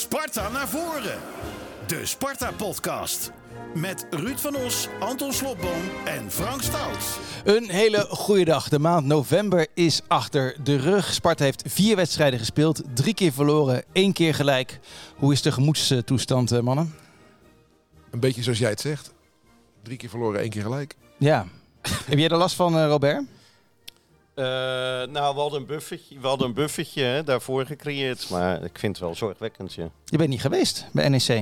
Sparta naar voren. De Sparta-podcast. Met Ruud van Os, Anton Slobboom en Frank Stout. Een hele goede dag. De maand november is achter de rug. Sparta heeft 4 wedstrijden gespeeld. 3 keer verloren, 1 keer gelijk. Hoe is de gemoedstoestand, mannen? Een beetje zoals jij het zegt. 3 keer verloren, 1 keer gelijk. Ja. Heb jij er last van, Robert? We hadden een buffertje hè, daarvoor gecreëerd. Maar ik vind het wel zorgwekkend, ja. Je bent niet geweest bij NEC?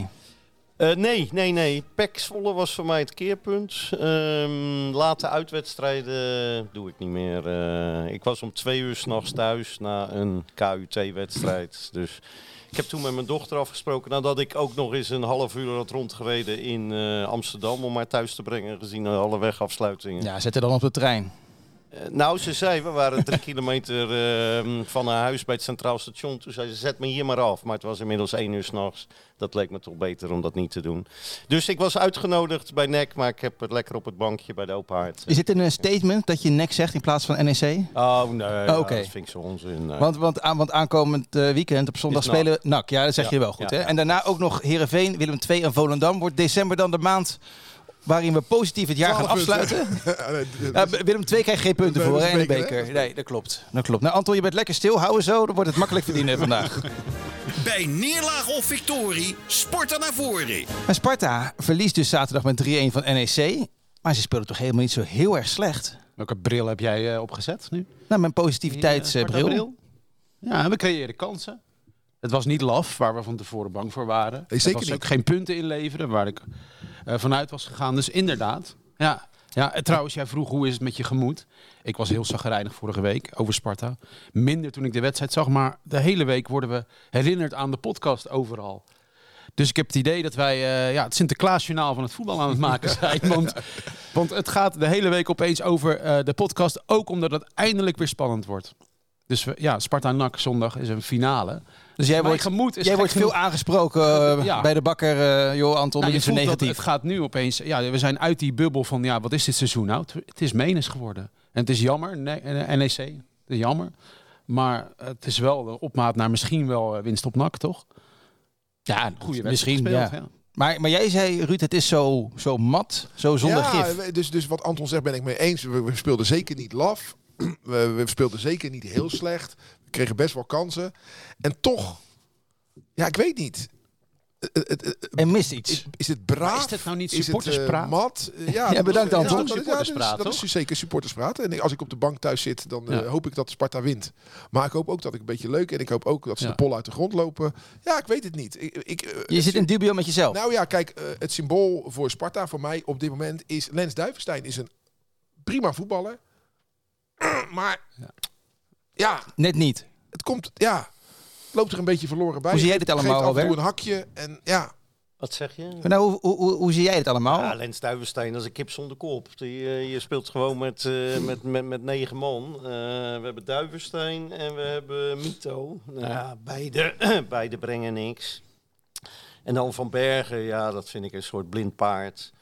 Nee. PEC Zwolle was voor mij het keerpunt. Late uitwedstrijden doe ik niet meer. Ik was om 2 uur 's nachts thuis na een KUT-wedstrijd. Dus ik heb toen met mijn dochter afgesproken nadat ik ook nog eens een half uur had rondgereden in Amsterdam om haar thuis te brengen, gezien alle wegafsluitingen. Ja, zet er dan op de trein. Ze zei, we waren 3 kilometer van haar huis bij het Centraal Station. Toen zei ze, zet me hier maar af. Maar het was inmiddels 1 uur 's nachts. Dat leek me toch beter om dat niet te doen. Dus ik was uitgenodigd bij NEC, maar ik heb het lekker op het bankje bij de open haard. Is dit een statement dat je NEC zegt in plaats van NEC? Oh, nee. Oh, okay. Dat vind ik zo onzin. Nee. Want aankomend weekend op zondag spelen NAC. Ja, dat zeg je wel goed. Hè? En daarna ook nog Heerenveen, Willem II en Volendam. Wordt december dan de maand waarin we positief het jaar gaan afsluiten? Willem II krijgt geen punten voor en de beker. Nee, dat klopt. Nou, Anton, je bent lekker stil. Houden zo, dan wordt het makkelijk verdienen vandaag. Bij neerlaag of victorie, Sparta naar voren. Maar Sparta verliest dus zaterdag met 3-1 van NEC. Maar ze speelden toch helemaal niet zo heel erg slecht. Welke bril heb jij opgezet nu? Nou, mijn positiviteitsbril. Ja, we creëren kansen. Het was niet laf, waar we van tevoren bang voor waren. Nee, zeker was niet. Ook geen punten inleveren, waar ik vanuit was gegaan. Dus inderdaad. Ja, trouwens, jij vroeg hoe is het met je gemoed. Ik was heel chagrijnig vorige week over Sparta. Minder toen ik de wedstrijd zag, maar de hele week worden we herinnerd aan de podcast overal. Dus ik heb het idee dat wij het Sinterklaasjournaal van het voetbal aan het maken zijn. Want het gaat de hele week opeens over de podcast, ook omdat het eindelijk weer spannend wordt. Dus Sparta-NAC zondag is een finale. Dus jij wordt veel aangesproken bij de bakker, Anton, nou, niet zo negatief. Het gaat nu opeens, we zijn uit die bubbel van, wat is dit seizoen nou? Het is menens geworden. En het is jammer, NEC, het is jammer. Maar het is wel de opmaat naar misschien wel winst op NAC, toch? Ja, een goede wedstrijd gespeeld. Ja. Maar jij zei, Ruud, het is zo mat, zo zonder gif. Dus wat Anton zegt ben ik mee eens. We speelden zeker niet laf. We speelden zeker niet heel slecht. We kregen best wel kansen. En toch, ik weet niet. Er mist iets. Is het braaf? Maar is het nou niet supporterspraat? Mat? Bedankt Anton. Dat is zeker supporterspraat. En als ik op de bank thuis zit, dan hoop ik dat Sparta wint. Maar ik hoop ook dat ik een beetje leuk en ik hoop ook dat ze de pol uit de grond lopen. Ja, ik weet het niet. Je zit in dubio met jezelf. Nou ja, kijk, het symbool voor Sparta voor mij op dit moment is Lens Duivenstein is een prima voetballer. Maar net niet. Het komt, loopt er een beetje verloren bij. Hoe zie jij dit allemaal, Geeft af en toe Robert? een hakje en Wat zeg je? Nou, hoe zie jij dit allemaal? Ja, Lens Duivenstein als een kip zonder kop. Je speelt gewoon met 9 man. We hebben Duivenstein en we hebben Mito. Nou, beide brengen niks. En dan Van Bergen, dat vind ik een soort blind paard.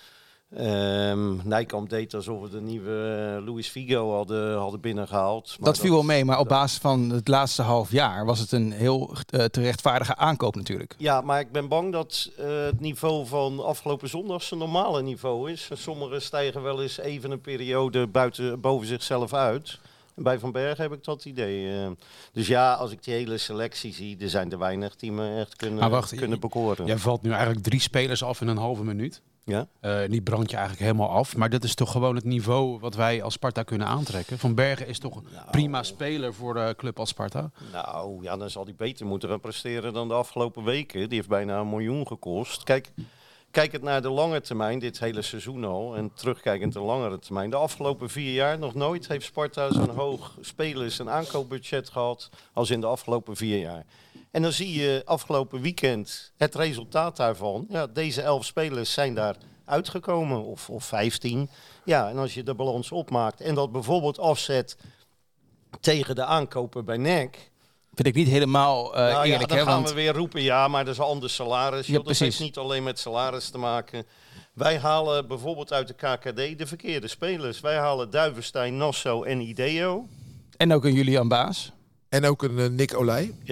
Nijkamp deed alsof we de nieuwe Luis Figo hadden binnengehaald. Dat viel wel mee, maar op basis van het laatste half jaar was het een heel terechtvaardige aankoop natuurlijk. Ja, maar ik ben bang dat het niveau van afgelopen zondag zijn normale niveau is. Sommigen stijgen wel eens even een periode boven zichzelf uit. Bij Van Bergen heb ik dat idee. Dus als ik die hele selectie zie, er zijn er weinig die me echt kunnen bekoren. Jij valt nu eigenlijk 3 spelers af in een halve minuut. Ja? Die brand je eigenlijk helemaal af. Maar dat is toch gewoon het niveau wat wij als Sparta kunnen aantrekken. Van Bergen is toch een prima speler voor de club als Sparta? Nou, dan zal hij beter moeten gaan presteren dan de afgelopen weken. Die heeft bijna 1 miljoen gekost. Kijk het naar de lange termijn, dit hele seizoen al. En terugkijkend de langere termijn. De afgelopen 4 jaar nog nooit heeft Sparta zo'n hoog spelers- en aankoopbudget gehad als in de afgelopen 4 jaar. En dan zie je afgelopen weekend het resultaat daarvan. Ja, deze 11 spelers zijn daar uitgekomen, of 15. Ja, en als je de balans opmaakt en dat bijvoorbeeld afzet tegen de aankopen bij NEC... Vind ik niet helemaal eerlijk. Dan gaan we weer roepen, maar dat is een ander salaris. Ja, dat heeft niet alleen met salaris te maken. Wij halen bijvoorbeeld uit de KKD de verkeerde spelers. Wij halen Duivenstein, Nassau en Ideo. En ook een Julian Baas. En ook een Nick Olij. Ja.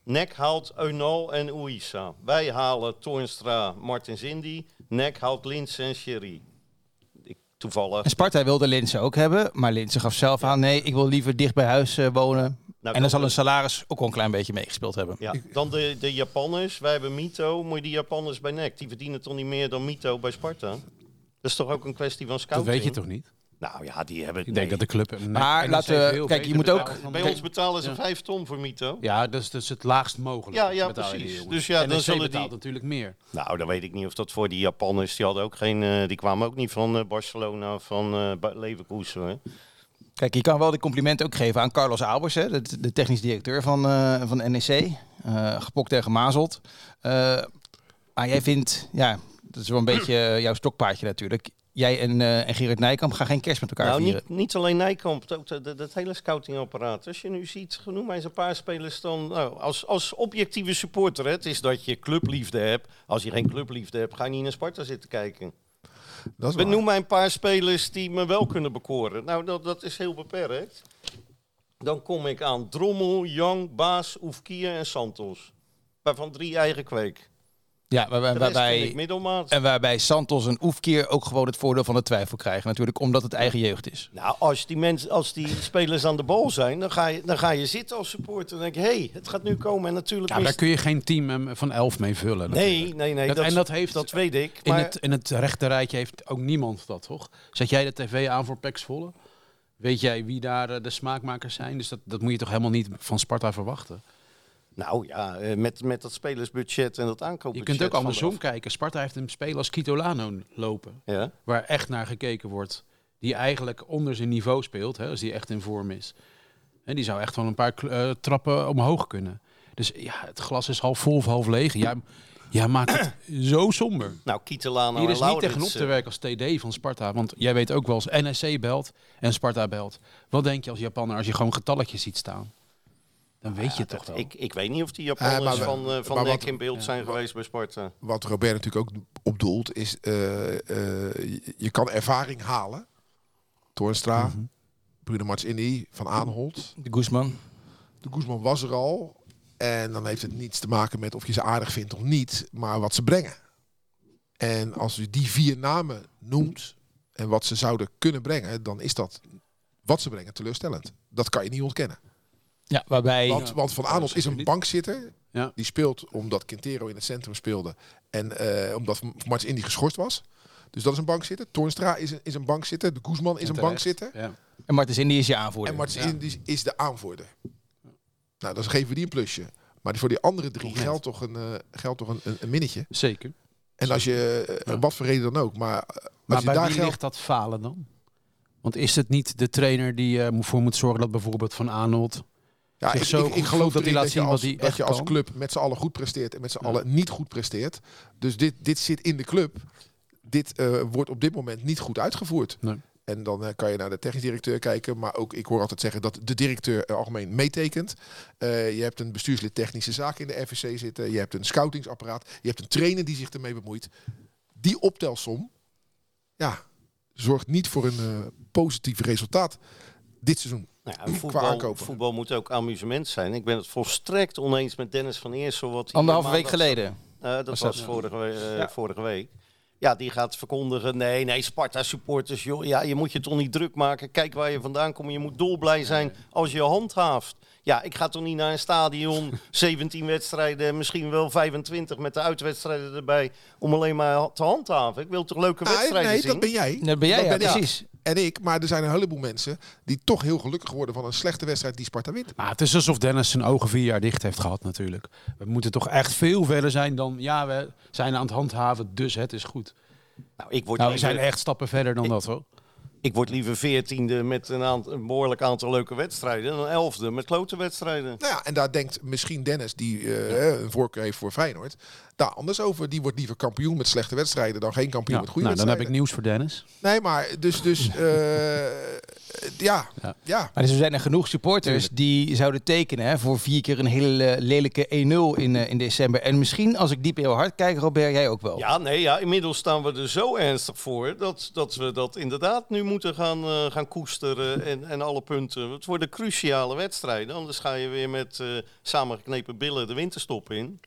NEC haalt Eunal en Ouissa. Wij halen Toornstra, Martins Indy. NEC haalt Linse en Sherry. Toevallig. En Sparta wilde Linse ook hebben, maar Linse gaf zelf aan... nee, ik wil liever dicht bij huis wonen. Nou, en dan zal een salaris ook wel een klein beetje meegespeeld hebben. Ja, dan de Japanners. Wij hebben Mito. Moet je die Japanners bij NEC? Die verdienen toch niet meer dan Mito bij Sparta? Dat is toch ook een kwestie van scouting? Dat weet je toch niet? Nou ja, die hebben... Ik denk dat de club... Maar laten we... Kijk, je moet ook... Bij ons betalen ze 5 ton voor Mito. Ja, dat is het laagst mogelijk. Ja, precies. Dus ja, dan zullen betaalt die... natuurlijk meer. Nou, dan weet ik niet of dat voor die Japanners... Die hadden ook geen... die kwamen ook niet van Barcelona of van Leverkusen, hè? Kijk, je kan wel de complimenten ook geven aan Carlos Albers, hè, de technisch directeur van NEC. Gepokt en gemazeld. Maar jij vindt... Ja, dat is wel een beetje jouw stokpaardje natuurlijk... Jij en Gerard Nijkamp gaan geen kerst met elkaar vieren. Niet alleen Nijkamp, ook dat hele scoutingapparaat. Als je nu ziet, noem maar eens een paar spelers dan... Nou, als objectieve supporter, het is dat je clubliefde hebt. Als je geen clubliefde hebt, ga je niet naar Sparta zitten kijken. Noem maar een paar spelers die me wel kunnen bekoren. Nou, dat is heel beperkt. Dan kom ik aan Drommel, Young, Baas, Oefkier en Santos. Waarvan 3 eigen kweek. Ja, waarbij Santos en Oefkier ook gewoon het voordeel van de twijfel krijgen. Natuurlijk, omdat het eigen jeugd is. Nou, als die spelers aan de bal zijn, dan ga je zitten als supporter. Dan denk je, hé, het gaat nu komen. En natuurlijk daar kun je geen team van 11 mee vullen. Nee. Dat weet ik. Maar... In het rechte rijtje heeft ook niemand dat, toch? Zet jij de tv aan voor PEC Zwolle? Weet jij wie daar de smaakmakers zijn? Dus dat moet je toch helemaal niet van Sparta verwachten? Nou ja, met dat spelersbudget en dat aankoopbudget. Je kunt ook andersom kijken. Sparta heeft een speler als Kitolano lopen. Ja? Waar echt naar gekeken wordt. Die eigenlijk onder zijn niveau speelt. Hè, als die echt in vorm is. En die zou echt wel een paar trappen omhoog kunnen. Dus ja, het glas is half vol of half leeg. Jij maakt het zo somber. Nou, Kitolano hier is en niet tegenop te werken als TD van Sparta. Want jij weet ook wel als NSC belt en Sparta belt. Wat denk je als Japaner als je gewoon getalletjes ziet staan? Dan weet je toch wel. Ik weet niet of die Japanners van NEC in beeld zijn geweest bij Sparta. Wat Robert natuurlijk ook op doelt is... je kan ervaring halen. Toornstra, Bruno Martins, Van Aanholt. De Guzman was er al. En dan heeft het niets te maken met of je ze aardig vindt of niet. Maar wat ze brengen. En als u die 4 namen noemt... en wat ze zouden kunnen brengen... dan is dat wat ze brengen teleurstellend. Dat kan je niet ontkennen. Ja, waarbij... Want Van Aanholt is een bankzitter. Ja. Die speelt omdat Quintero in het centrum speelde. En omdat Martins Indy geschorst was. Dus dat is een bankzitter. Toornstra is een bankzitter. De Guzman is een bankzitter. Ja. En Martins Indy is je aanvoerder. En Martins Indy is de aanvoerder. Nou, dan geven we die een plusje. Maar voor die andere 3 geldt toch een minnetje. Zeker. En als je, wat voor reden dan ook. Maar bij wie ligt dat falen dan? Want is het niet de trainer die voor moet zorgen dat bijvoorbeeld Van Aanholt... Ja, ik geloof dat hij laat zien wat hij echt dat je als kan. club met z'n allen goed presteert en met z'n allen niet goed presteert. Dus dit zit in de club. Dit wordt op dit moment niet goed uitgevoerd. Nee. En dan kan je naar de technisch directeur kijken. Maar ook, ik hoor altijd zeggen dat de directeur algemeen meetekent. Je hebt een bestuurslid technische zaken in de FVC zitten. Je hebt een scoutingsapparaat. Je hebt een trainer die zich ermee bemoeit. Die optelsom zorgt niet voor een positief resultaat dit seizoen. Nou, voetbal moet ook amusement zijn. Ik ben het volstrekt oneens met Dennis van Eersel. Anderhalve week geleden. Dat was vorige week. Ja, die gaat verkondigen. Nee, Sparta supporters, joh. Ja, je moet je toch niet druk maken. Kijk waar je vandaan komt. Je moet dolblij zijn als je handhaaft. Ja, ik ga toch niet naar een stadion, 17 wedstrijden, misschien wel 25 met de uitwedstrijden erbij, om alleen maar te handhaven. Ik wil toch leuke wedstrijden zien? Nee, dat ben jij. Dat ben jij, precies. En ik, maar er zijn een heleboel mensen die toch heel gelukkig worden van een slechte wedstrijd die Sparta wint. Maar het is alsof Dennis zijn ogen 4 jaar dicht heeft gehad natuurlijk. We moeten toch echt veel verder zijn dan, we zijn aan het handhaven, dus het is goed. We zijn echt stappen verder dan dat hoor. Ik word liever 14e met een behoorlijk aantal leuke wedstrijden dan 11e met klote wedstrijden. Nou ja, en daar denkt misschien Dennis, die een voorkeur heeft voor Feyenoord, daar anders over. Die wordt liever kampioen met slechte wedstrijden dan geen kampioen met goede wedstrijden. Dan heb ik nieuws voor Dennis. Nee, maar dus Ja. Maar er zijn er genoeg supporters die zouden tekenen voor 4 keer een hele lelijke 1-0 in december. En misschien, als ik diep in jouw hart kijk, Robert, jij ook wel. Ja, inmiddels staan we er zo ernstig voor dat we dat inderdaad nu moeten gaan koesteren en alle punten. Het worden cruciale wedstrijden, anders ga je weer met samengeknepen billen de winterstop in.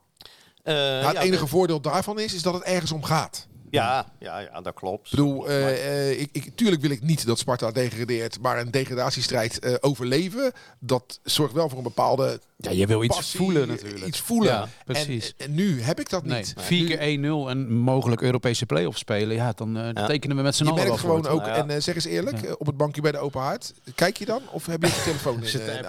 Het enige voordeel daarvan is dat het ergens om gaat. Ja, dat klopt. Ik bedoel, tuurlijk wil ik niet dat Sparta degradeert, maar een degradatiestrijd overleven, dat zorgt wel voor een bepaalde je wil iets passie, voelen natuurlijk. Iets voelen. Ja, precies. En nu heb ik dat Nee, niet. 4 keer 1-0 en mogelijk Europese play-off spelen. Dan tekenen we met z'n Je allen merkt wel gewoon voor. ook, en zeg eens eerlijk, op het bankje bij de Open Haard, kijk je dan? Of heb je je telefoon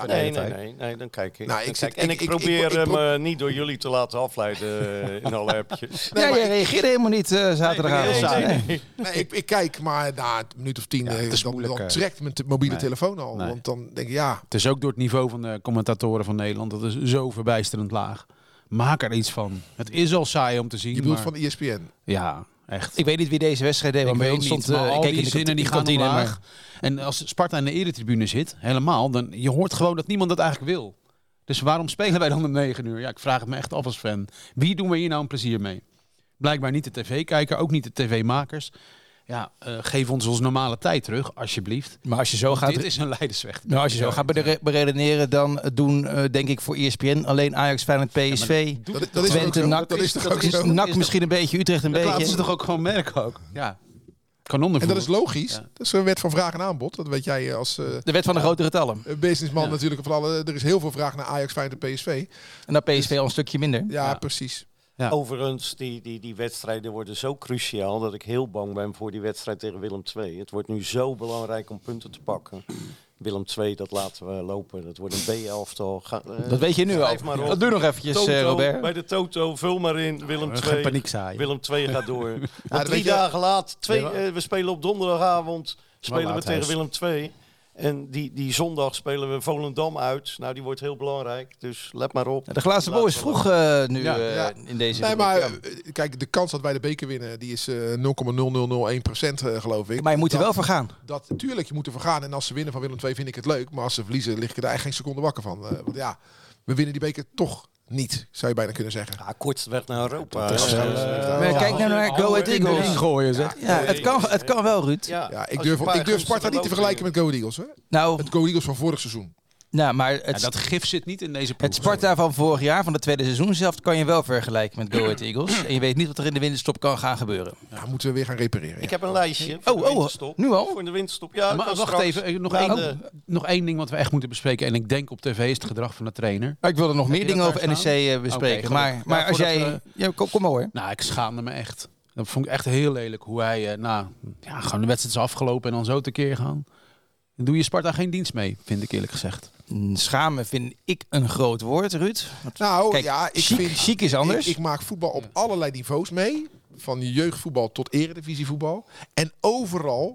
in? Nee, dan kijk ik. Nou, ik probeer hem niet door jullie te laten afleiden in alle appjes. Nee, jij reageerde helemaal niet zaterdagavond. Nee, ik kijk maar na een minuut of 10, dan trekt mijn mobiele telefoon al. Nee. Want dan denk ik, Het is ook door het niveau van de commentatoren van Nederland. Dat is zo verbijsterend laag. Maak er iets van. Het is al saai om te zien. je bedoelt van de ESPN. Ja, echt. Ik weet niet wie deze wedstrijd deed, maar bij ons stond... al kijk die zinnen die gaan omlaag. En als Sparta in de eretribune zit, helemaal, dan je hoort gewoon dat niemand dat eigenlijk wil. Dus waarom spelen wij dan om 9 uur? Ja, ik vraag het me echt af als fan. Wie doen we hier nou een plezier mee? Blijkbaar niet de tv-kijker, ook niet de tv-makers. Ja, geef ons normale tijd terug, alsjeblieft. Maar als je zo gaat... Dit is een leidersweg. Nou, als je zo gaat beredeneren, dan doen, denk ik, voor ESPN alleen Ajax, Feyenoord, PSV, Dat is Twente, NAC. toch ook zo? NAC misschien een beetje, Utrecht een Dat laten beetje. ze toch ook gewoon merken ook? Ja. Kanonnenvoer. En dat is logisch. Ja. Dat is een wet van vraag en aanbod. Dat weet jij als De wet van de grote getallen. businessman natuurlijk. Er is heel veel vraag naar Ajax, Feyenoord en PSV. En dan PSV al een stukje minder. Ja, precies. Ja. Overigens, die wedstrijden worden zo cruciaal dat ik heel bang ben voor die wedstrijd tegen Willem II. Het wordt nu zo belangrijk om punten te pakken. Willem II, dat laten we lopen. Dat wordt een B-elftal. Dat weet je nu al. Dat doe nog eventjes, Robert. Bij de Toto, vul maar in. Willem Geen II. paniek zaaien. Willem II gaat door. Want 3 weet je- dagen laat, we spelen op donderdagavond spelen we laat tegen Willem II. En die zondag spelen we Volendam uit. Nou, die wordt heel belangrijk. Dus let maar op. De glazen bol is vroeg nu in deze... Nee, maar kijk, de kans dat wij de beker winnen, die is 0,0001% geloof ik. Maar je moet er wel voor gaan. Tuurlijk, je moet er voor gaan. En als ze winnen van Willem II vind ik het leuk. Maar als ze verliezen, lig ik er eigenlijk geen seconde wakker van. Want ja, we winnen die beker toch niet, zou je bijna kunnen zeggen. Ja, kortste weg naar Europa. Maar kijk nou naar Go Ahead Eagles. Gooien, zeg. Ja, het kan wel, Ruud. Ja, ik durf Sparta niet te vergelijken met Go Ahead Eagles. Hè? Nou, Met Go Ahead Eagles van vorig seizoen. nou, maar Dat gif zit niet in deze ploeg. het Sparta van vorig jaar, van de tweede seizoen zelf, kan je wel vergelijken met Go Ahead Eagles. En je weet niet wat er in de winterstop kan gaan gebeuren. Ja, moeten we weer gaan repareren. Ik heb een lijstje voor de winterstop. Nu al? Voor de winterstop, ja. Maar dat wacht straks. even, nog één ding wat we echt moeten bespreken. En ik denk op tv is het gedrag van de trainer. Maar ik wilde nog meer je dingen dat over daar NEC bespreken. Oké, maar gelukkig. maar Ja, als voordat jij... Ja, kom maar hoor. Nou, ik schaamde me echt. Dat vond ik echt heel lelijk hoe hij, gewoon de wedstrijd is afgelopen en dan zo tekeer gaan. Dan doe je Sparta geen dienst mee, vind ik eerlijk gezegd. Schamen vind ik een groot woord, Ruud. Nou, Kijk, ja, ik chic, vind... chic is anders. Ik maak voetbal op allerlei niveaus mee. Van jeugdvoetbal tot eredivisievoetbal. En overal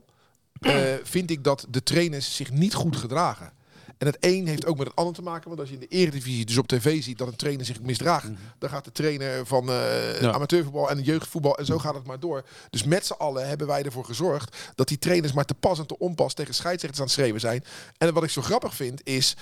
vind ik dat de trainers zich niet goed gedragen. En het een heeft ook met het ander te maken. Want als je in de eredivisie dus op tv ziet dat een trainer zich misdraagt. Dan gaat de trainer van amateurvoetbal en jeugdvoetbal. En zo gaat het maar door. Dus met z'n allen hebben wij ervoor gezorgd dat die trainers maar te pas en te onpas tegen scheidsrechters aan het schreeuwen zijn. En wat ik zo grappig vind is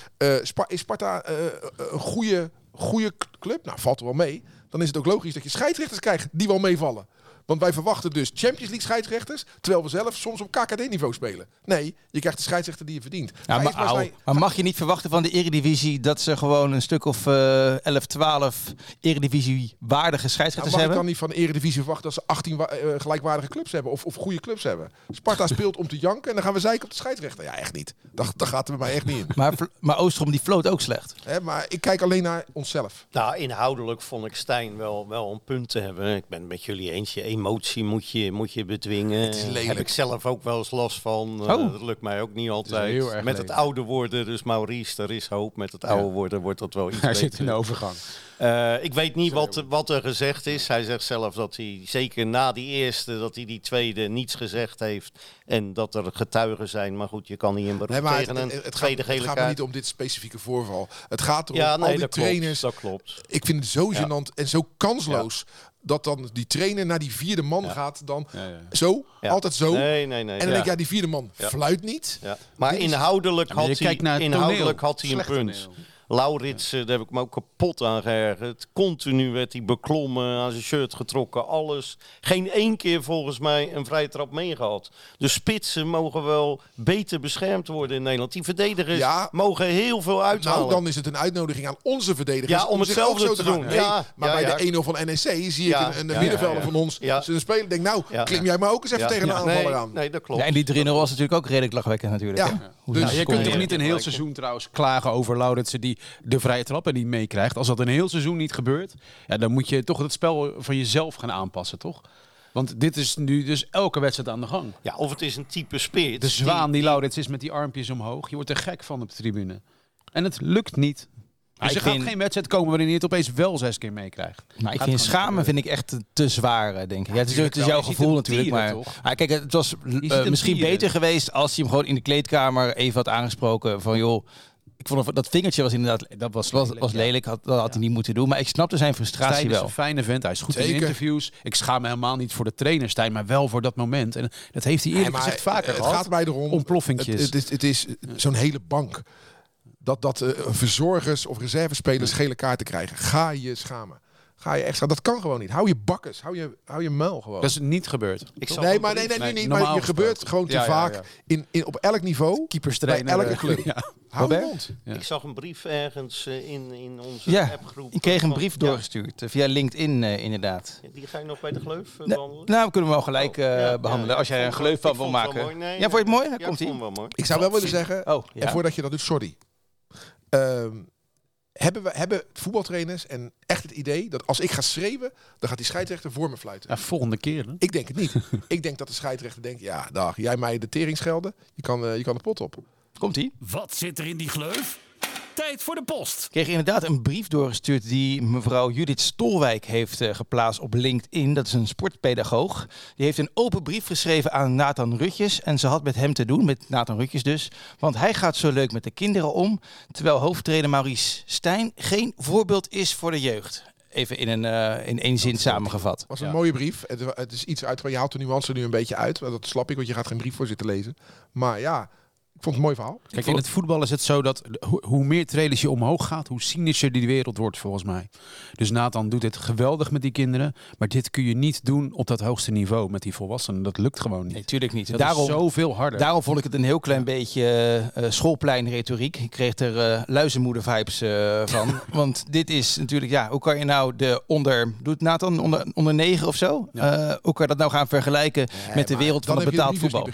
Sparta een goede club? Nou, valt er wel mee. Dan is het ook logisch dat je scheidsrechters krijgt die wel meevallen. Want wij verwachten dus Champions League scheidsrechters, terwijl we zelf soms op KKD-niveau spelen. Nee, je krijgt de scheidsrechter die je verdient. Ja, maar mag je niet verwachten van de Eredivisie dat ze gewoon een stuk of 11, 12 Eredivisie-waardige scheidsrechters mag ik hebben? dan niet van de Eredivisie verwachten dat ze 18 gelijkwaardige clubs hebben of goede clubs hebben? Sparta speelt om te janken en dan gaan we zeiken op de scheidsrechter. Ja, echt niet. Dat gaat er bij mij echt niet in. Maar Oostrom die floot ook slecht. Maar ik kijk alleen naar onszelf. Nou, inhoudelijk vond ik Stijn wel een punt te hebben. Ik ben het met jullie eens. Je emotie moet je bedwingen. Het is lelijk. Heb ik zelf ook wel eens last van. Dat lukt mij ook niet altijd. heel erg Met het lelijk. oude worden, dus Maurice, er is hoop. Met het oude worden wordt dat wel iets Hij beter. zit in de overgang. Ik weet niet wat er gezegd is. Hij zegt zelf dat hij zeker na die eerste, dat hij die tweede niets gezegd heeft. En dat er getuigen zijn. Maar goed, je kan niet in beroep tegen een tweede gele het gaat me kaart. niet om dit specifieke voorval. Het gaat erom al die dat trainers. Klopt, dat klopt. Ik vind het zo gênant en zo kansloos dat dan die trainer naar die vierde man gaat dan zo, altijd zo. Nee. En dan denk ik, die vierde man fluit niet. Ja. Maar inhoudelijk had hij een punt. Toneel. Laurits, daar heb ik me ook kapot aan geërgerd. Continu werd hij beklommen, aan zijn shirt getrokken, alles. Geen één keer volgens mij een vrije trap meegehad. De spitsen mogen wel beter beschermd worden in Nederland. Die verdedigers mogen heel veel uithalen. Nou, dan is het een uitnodiging aan onze verdedigers om hetzelfde te doen. Nee, maar bij de 1-0 van NEC zie ik een middenvelder van ons. Ze spelen, denk klim jij maar ook eens even tegen een aanvaller aan. Nee, dat klopt. Ja, en die 3-0 was natuurlijk ook redelijk lachwekkend natuurlijk. Ja. Dus je kunt toch niet een heel seizoen trouwens klagen over Lauritsen die de vrije trappen niet meekrijgt. Als dat een heel seizoen niet gebeurt, dan moet je toch het spel van jezelf gaan aanpassen, toch? Want dit is nu dus elke wedstrijd aan de gang. Ja, of het is een type spits. De zwaan die Laurits is met die armpjes omhoog. Je wordt er gek van op de tribune. En het lukt niet. Dus er gaat geen wedstrijd komen waarin je het opeens wel 6 keer meekrijgt. Maar ik vind schamen vind ik echt te zwaar, denk ik. Ja, het is jouw gevoel natuurlijk. Maar kijk, het was misschien beter geweest als je hem gewoon in de kleedkamer even had aangesproken van joh. Ik vond dat vingertje was inderdaad was lelijk. Dat had hij niet moeten doen. Maar ik snapte zijn frustratie Stijn wel. is een fijne vent. Hij is goed in interviews. Ik schaam me helemaal niet voor de trainer Stijn, maar wel voor dat moment. En dat heeft hij eerlijk gezegd vaker gehad. Het gaat mij erom. Ontploffingjes. Het is zo'n hele bank. Dat verzorgers of reservespelers gele kaarten krijgen. Ga je schamen. Ga je extra. Dat kan gewoon niet. Hou je bakkes. Hou je muil gewoon. Dat is niet gebeurd. Nee, niet. Maar je gebeurt gewoon te vaak. Op elk niveau. Keepers bij elke club. Hou je mond. Ik zag een brief ergens in onze appgroep. Ik kreeg een brief doorgestuurd. Via LinkedIn inderdaad. Die ga je nog bij de Gleuf behandelen? Nou, we kunnen hem wel gelijk behandelen. Als jij er een Gleuf van wil maken. Vond je het mooi? Dan komt hij. Ik zou wel willen zeggen. En voordat je dat doet, sorry. Hebben voetbaltrainers en echt het idee dat als ik ga schreeuwen, dan gaat die scheidsrechter voor me fluiten? Ja, volgende keer. Hè? Ik denk het niet. Ik denk dat de scheidsrechter denkt, ja, dag, jij mij de tering schelden, je kan de pot op. Komt-ie? Wat zit er in die gleuf? Tijd voor de post. Ik kreeg inderdaad een brief doorgestuurd die mevrouw Judith Stolwijk heeft geplaatst op LinkedIn. Dat is een sportpedagoog. Die heeft een open brief geschreven aan Nathan Rutjes. En ze had met hem te doen, met Nathan Rutjes dus. Want hij gaat zo leuk met de kinderen om. Terwijl hoofdtrainer Maurice Stijn geen voorbeeld is voor de jeugd. Even in één zin samengevat. Het was een mooie brief. Het is iets uit. Je haalt de nuance er nu een beetje uit. Dat snap ik, want je gaat geen brief voor zitten lezen. Maar ja, ik vond het een mooi verhaal. Kijk, in het voetbal is het zo dat hoe meer trainers je omhoog gaat, hoe cynischer die wereld wordt volgens mij. Dus Nathan doet het geweldig met die kinderen, maar dit kun je niet doen op dat hoogste niveau met die volwassenen. Dat lukt gewoon niet. Nee, tuurlijk niet. Dat is zoveel harder. Daarom vond ik het een heel klein beetje schoolpleinretoriek. Ik kreeg er luizenmoeder-vibes van. Want dit is natuurlijk, hoe kan je nou doet Nathan onder 9 of zo? Ja. Hoe kan je dat nou gaan vergelijken met de wereld van het betaald voetbal?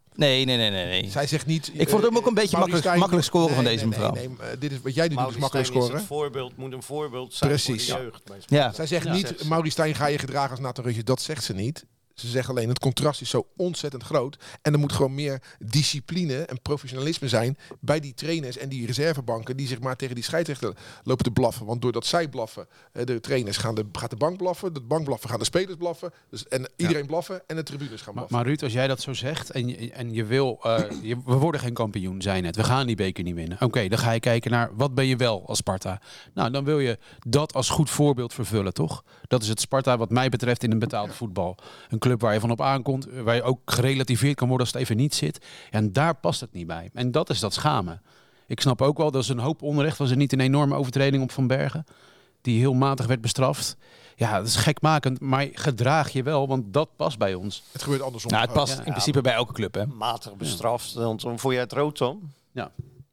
Nee. Zij zegt niet. Ik vond het ook een beetje makkelijk scoren van deze mevrouw. Nee, dit is wat jij doet, is makkelijk scoren. Moet een voorbeeld zijn voor de jeugd. Ja. Zij zegt niet, Maurice Stijn, ga je gedragen als Nathan Rutjes. Dat zegt ze niet. Ze zeggen alleen, het contrast is zo ontzettend groot. En er moet gewoon meer discipline en professionalisme zijn bij die trainers en die reservebanken die zich maar tegen die scheidsrechter lopen te blaffen. Want doordat zij blaffen, de trainers gaat de bank blaffen, de bank blaffen gaan de spelers blaffen. Dus, en iedereen blaffen en de tribunes gaan blaffen. Maar Ruud, als jij dat zo zegt en je wil, we worden geen kampioen, zei net. We gaan die beker niet winnen. Oké, dan ga je kijken naar, wat ben je wel als Sparta? Nou, dan wil je dat als goed voorbeeld vervullen, toch? Dat is het Sparta wat mij betreft in een betaald voetbal. Een club waar je van op aankomt, waar je ook gerelativeerd kan worden als het even niet zit. En daar past het niet bij. En dat is dat schamen. Ik snap ook wel, dat is een hoop onrecht. Was er niet een enorme overtreding op Van Bergen? Die heel matig werd bestraft. Ja, dat is gekmakend, maar gedraag je wel, want dat past bij ons. Het gebeurt andersom. Nou, het past in principe bij elke club, hè? Matig bestraft, dan vond jij het rood dan? Ja.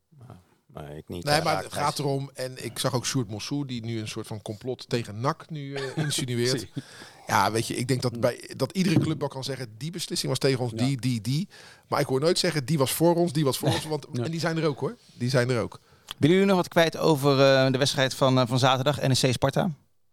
Nee, ik niet. Nee, maar het gaat erom, en ik zag ook Sjoerd Monsou, die nu een soort van complot tegen NAC nu insinueert. Ja, weet je, ik denk dat iedere club wel kan zeggen, die beslissing was tegen ons, die. Maar ik hoor nooit zeggen, die was voor ons. Want, en die zijn er ook, hoor. Die zijn er ook. Willen jullie nog wat kwijt over de wedstrijd van zaterdag, NEC Sparta?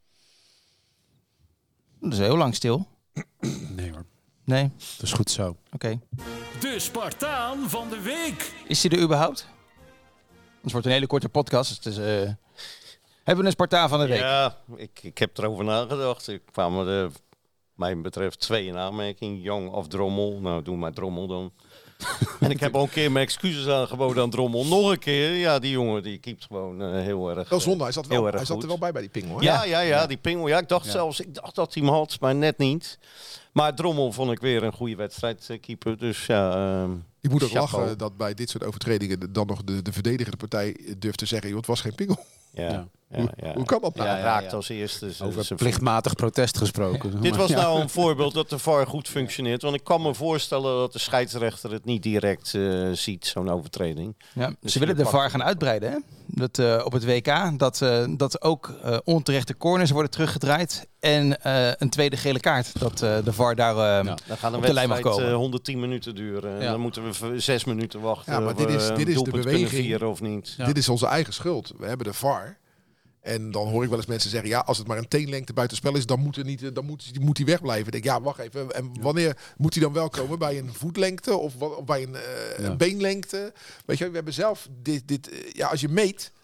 Dat is heel lang stil. Nee hoor. Nee? Dat is goed zo. Oké. De Spartaan van de week. Is die er überhaupt? Het wordt een hele korte podcast. Dus, hebben we een Spartaan van de week? Ja, ik heb erover nagedacht. Ik kwam mij betreft 2 in aanmerking. Jong of Drommel. Nou, doe maar Drommel dan. En ik heb al een keer mijn excuses aangeboden aan Drommel. Nog een keer. Ja, die jongen die keept gewoon heel erg. Wel zonde, hij zat er wel bij die pingel. Hè? Ja, die pingel. Ja, ik dacht dat hij hem had, maar net niet. Maar Drommel vond ik weer een goede wedstrijdkeeper. Dus ja... Je moet ook lachen dat bij dit soort overtredingen dan nog de verdedigende partij durft te zeggen, joh, het was geen pingel. Ja. Hoe kan dat nou? Ja, raakt als eerste. Over plichtmatig protest gesproken. Dit was nou een voorbeeld dat de VAR goed functioneert. Want ik kan me voorstellen dat de scheidsrechter het niet direct ziet, zo'n overtreding. Ja, ze willen de VAR gaan uitbreiden, hè? Dat, op het WK. Dat ook onterechte corners worden teruggedraaid. En een tweede gele kaart. Dat de VAR daar dan gaat een op de lijn mag komen. 110 minuten duren. En dan moeten we 6 minuten wachten. Ja, maar dit is de beweging. Of niet. Ja. Dit is onze eigen schuld. We hebben de VAR. En dan hoor ik wel eens mensen zeggen, ja, als het maar een teenlengte buitenspel is, dan moet hij wegblijven. Ik denk, ja, wacht even. En wanneer moet hij dan wel komen? Bij een voetlengte of bij een beenlengte? Weet je, we hebben zelf als je meet,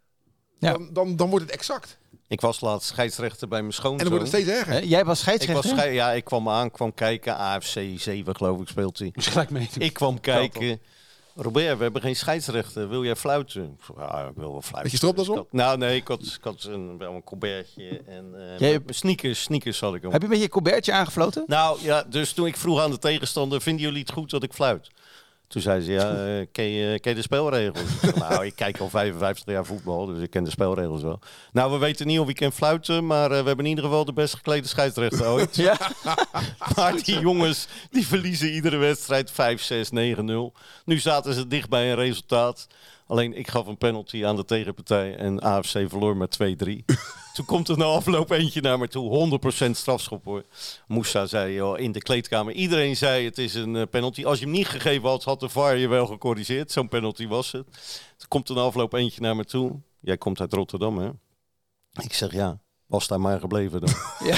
dan wordt het exact. Ik was laatst scheidsrechter bij mijn schoonzoon. En dan wordt het steeds erger. Jij was scheidsrechter? Ik kwam kijken. AFC 7 geloof ik speelt hij. Gelijk mee. Ik kwam kijken. Robert, we hebben geen scheidsrechter. Wil jij fluiten? Ja, ik wil wel fluiten. Weet je stropdas op? Nou nee, ik had wel een colbertje en sneakers had ik hem. Heb je met je colbertje aangefloten? Nou ja, dus toen ik vroeg aan de tegenstander, vinden jullie het goed dat ik fluit? Toen zei ze, ken je de spelregels? Nou, ik kijk al 55 jaar voetbal, dus ik ken de spelregels wel. Nou, we weten niet of ik kan fluiten, maar we hebben in ieder geval de best geklede scheidsrechter ooit. Ja. Maar die jongens, die verliezen iedere wedstrijd 5-6, 9-0. Nu zaten ze dicht bij een resultaat. Alleen ik gaf een penalty aan de tegenpartij en AFC verloor met 2-3. Toen komt er na afloop eentje naar me toe. 100% strafschop hoor. Moussa zei joh, in de kleedkamer. Iedereen zei het is een penalty. Als je hem niet gegeven had, had de VAR je wel gecorrigeerd. Zo'n penalty was het. Toen komt er na afloop eentje naar me toe. Jij komt uit Rotterdam hè? Ik zeg ja. Was daar maar gebleven dan. Ja.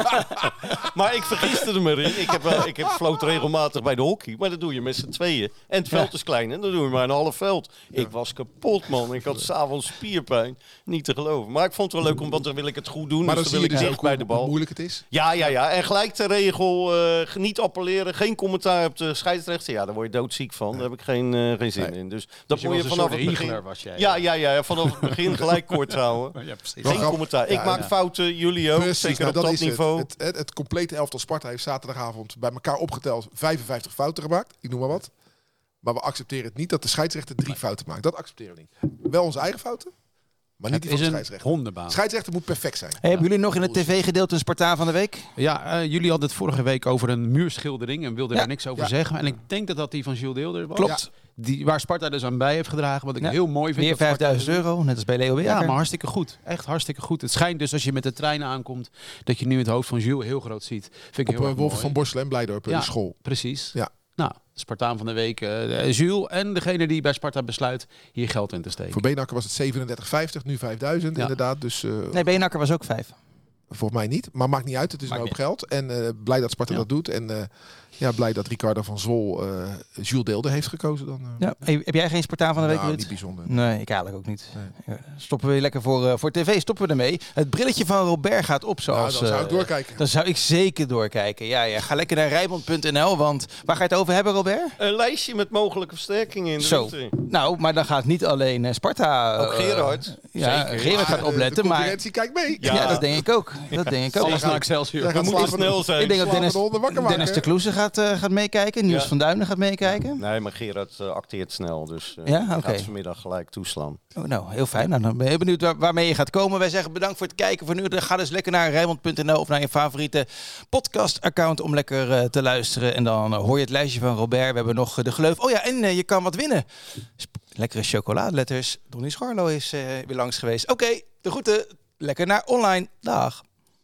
Maar ik vergiste er maar in. Ik heb floot regelmatig bij de hockey. Maar dat doe je met z'n tweeën. En het veld is klein. En dan doe je maar een half veld. Ik was kapot, man. Ik had 's avonds spierpijn. Niet te geloven. Maar ik vond het wel leuk, want dan wil ik het goed doen. Maar dus dan wil zie je ik dus dicht bij de bal. Hoe moeilijk het is. Ja. En gelijk de regel. Niet appelleren. Geen commentaar op de scheidsrechter. Ja, daar word je doodziek van. Daar heb ik geen zin in. Dus dat moet je vanaf het begin. Ja. Vanaf het begin gelijk kort houden. Ja, geen commentaar. Ik maak fouten, jullie ook. Precies, zeker op dat niveau. Het complete elftal Sparta heeft zaterdagavond bij elkaar opgeteld 55 fouten gemaakt. Ik noem maar wat. Maar we accepteren het niet dat de scheidsrechter 3 fouten maakt. Dat accepteren we niet. Wel onze eigen fouten, maar niet die van de scheidsrechter. Hondenbaan. Scheidsrechter moet perfect zijn. Hey, hebben jullie nog in het tv-gedeelte een Spartaan van de week? Ja, jullie hadden het vorige week over een muurschildering en wilden daar niks over zeggen. En ik denk dat die van Jules Deelder was. Klopt. Waar Sparta dus aan bij heeft gedragen. Wat ik heel mooi vind. Meer €5.000, net als bij Leo Beker. Ja, maar hartstikke goed. Echt hartstikke goed. Het schijnt dus als je met de trein aankomt, dat je nu het hoofd van Jules heel groot ziet. Vind ik op heel Wolf van Borselen en Blijdorp, de school. Precies. Ja. Nou, Spartaan van de week, Jules en degene die bij Sparta besluit hier geld in te steken. Voor Beenhakker was het 37,50, nu 5.000 inderdaad. Dus, nee, Beenhakker was ook 5. Volgens mij niet, maar maakt niet uit. Het is een hoop geld. En blij dat Sparta dat doet. En blij dat Ricardo van Zwol Jules Deelder heeft gekozen. Dan, Heb jij geen Spartaan van de week, Ruud? Niet bijzonder. Nee, ik eigenlijk ook niet. Nee. Stoppen we weer lekker voor tv, stoppen we ermee. Het brilletje van Robert gaat op zoals... dan zou ik doorkijken. Dan zou ik zeker doorkijken. Ja. Ga lekker naar Rijnmond.nl, want waar ga je het over hebben, Robert? Een lijstje met mogelijke versterkingen in de winter. Nou, maar dan gaat niet alleen Sparta... Ook Gerard. Zeker. Gerard gaat opletten, de concurrentie kijkt mee. Ja, dat denk ik ook. Alles naar Excelsior. We moeten snel zijn. Ik denk dat Dennis de Kloeze gaat meekijken. Niels van Duinen gaat meekijken. Nee, maar Gerard acteert snel. Dus gaat vanmiddag gelijk toeslaan. Oh, nou, heel fijn. Nou, dan ben je benieuwd waarmee je gaat komen. Wij zeggen bedankt voor het kijken voor nu. Ga dus lekker naar Rijnmond.nl of naar je favoriete podcast-account om lekker te luisteren. En dan hoor je het lijstje van Robert. We hebben nog de gleuf. Oh ja, en je kan wat winnen. Lekkere chocoladeletters. Donnie Scharlo is weer langs geweest. Oké, de groeten. Lekker naar online. Dag.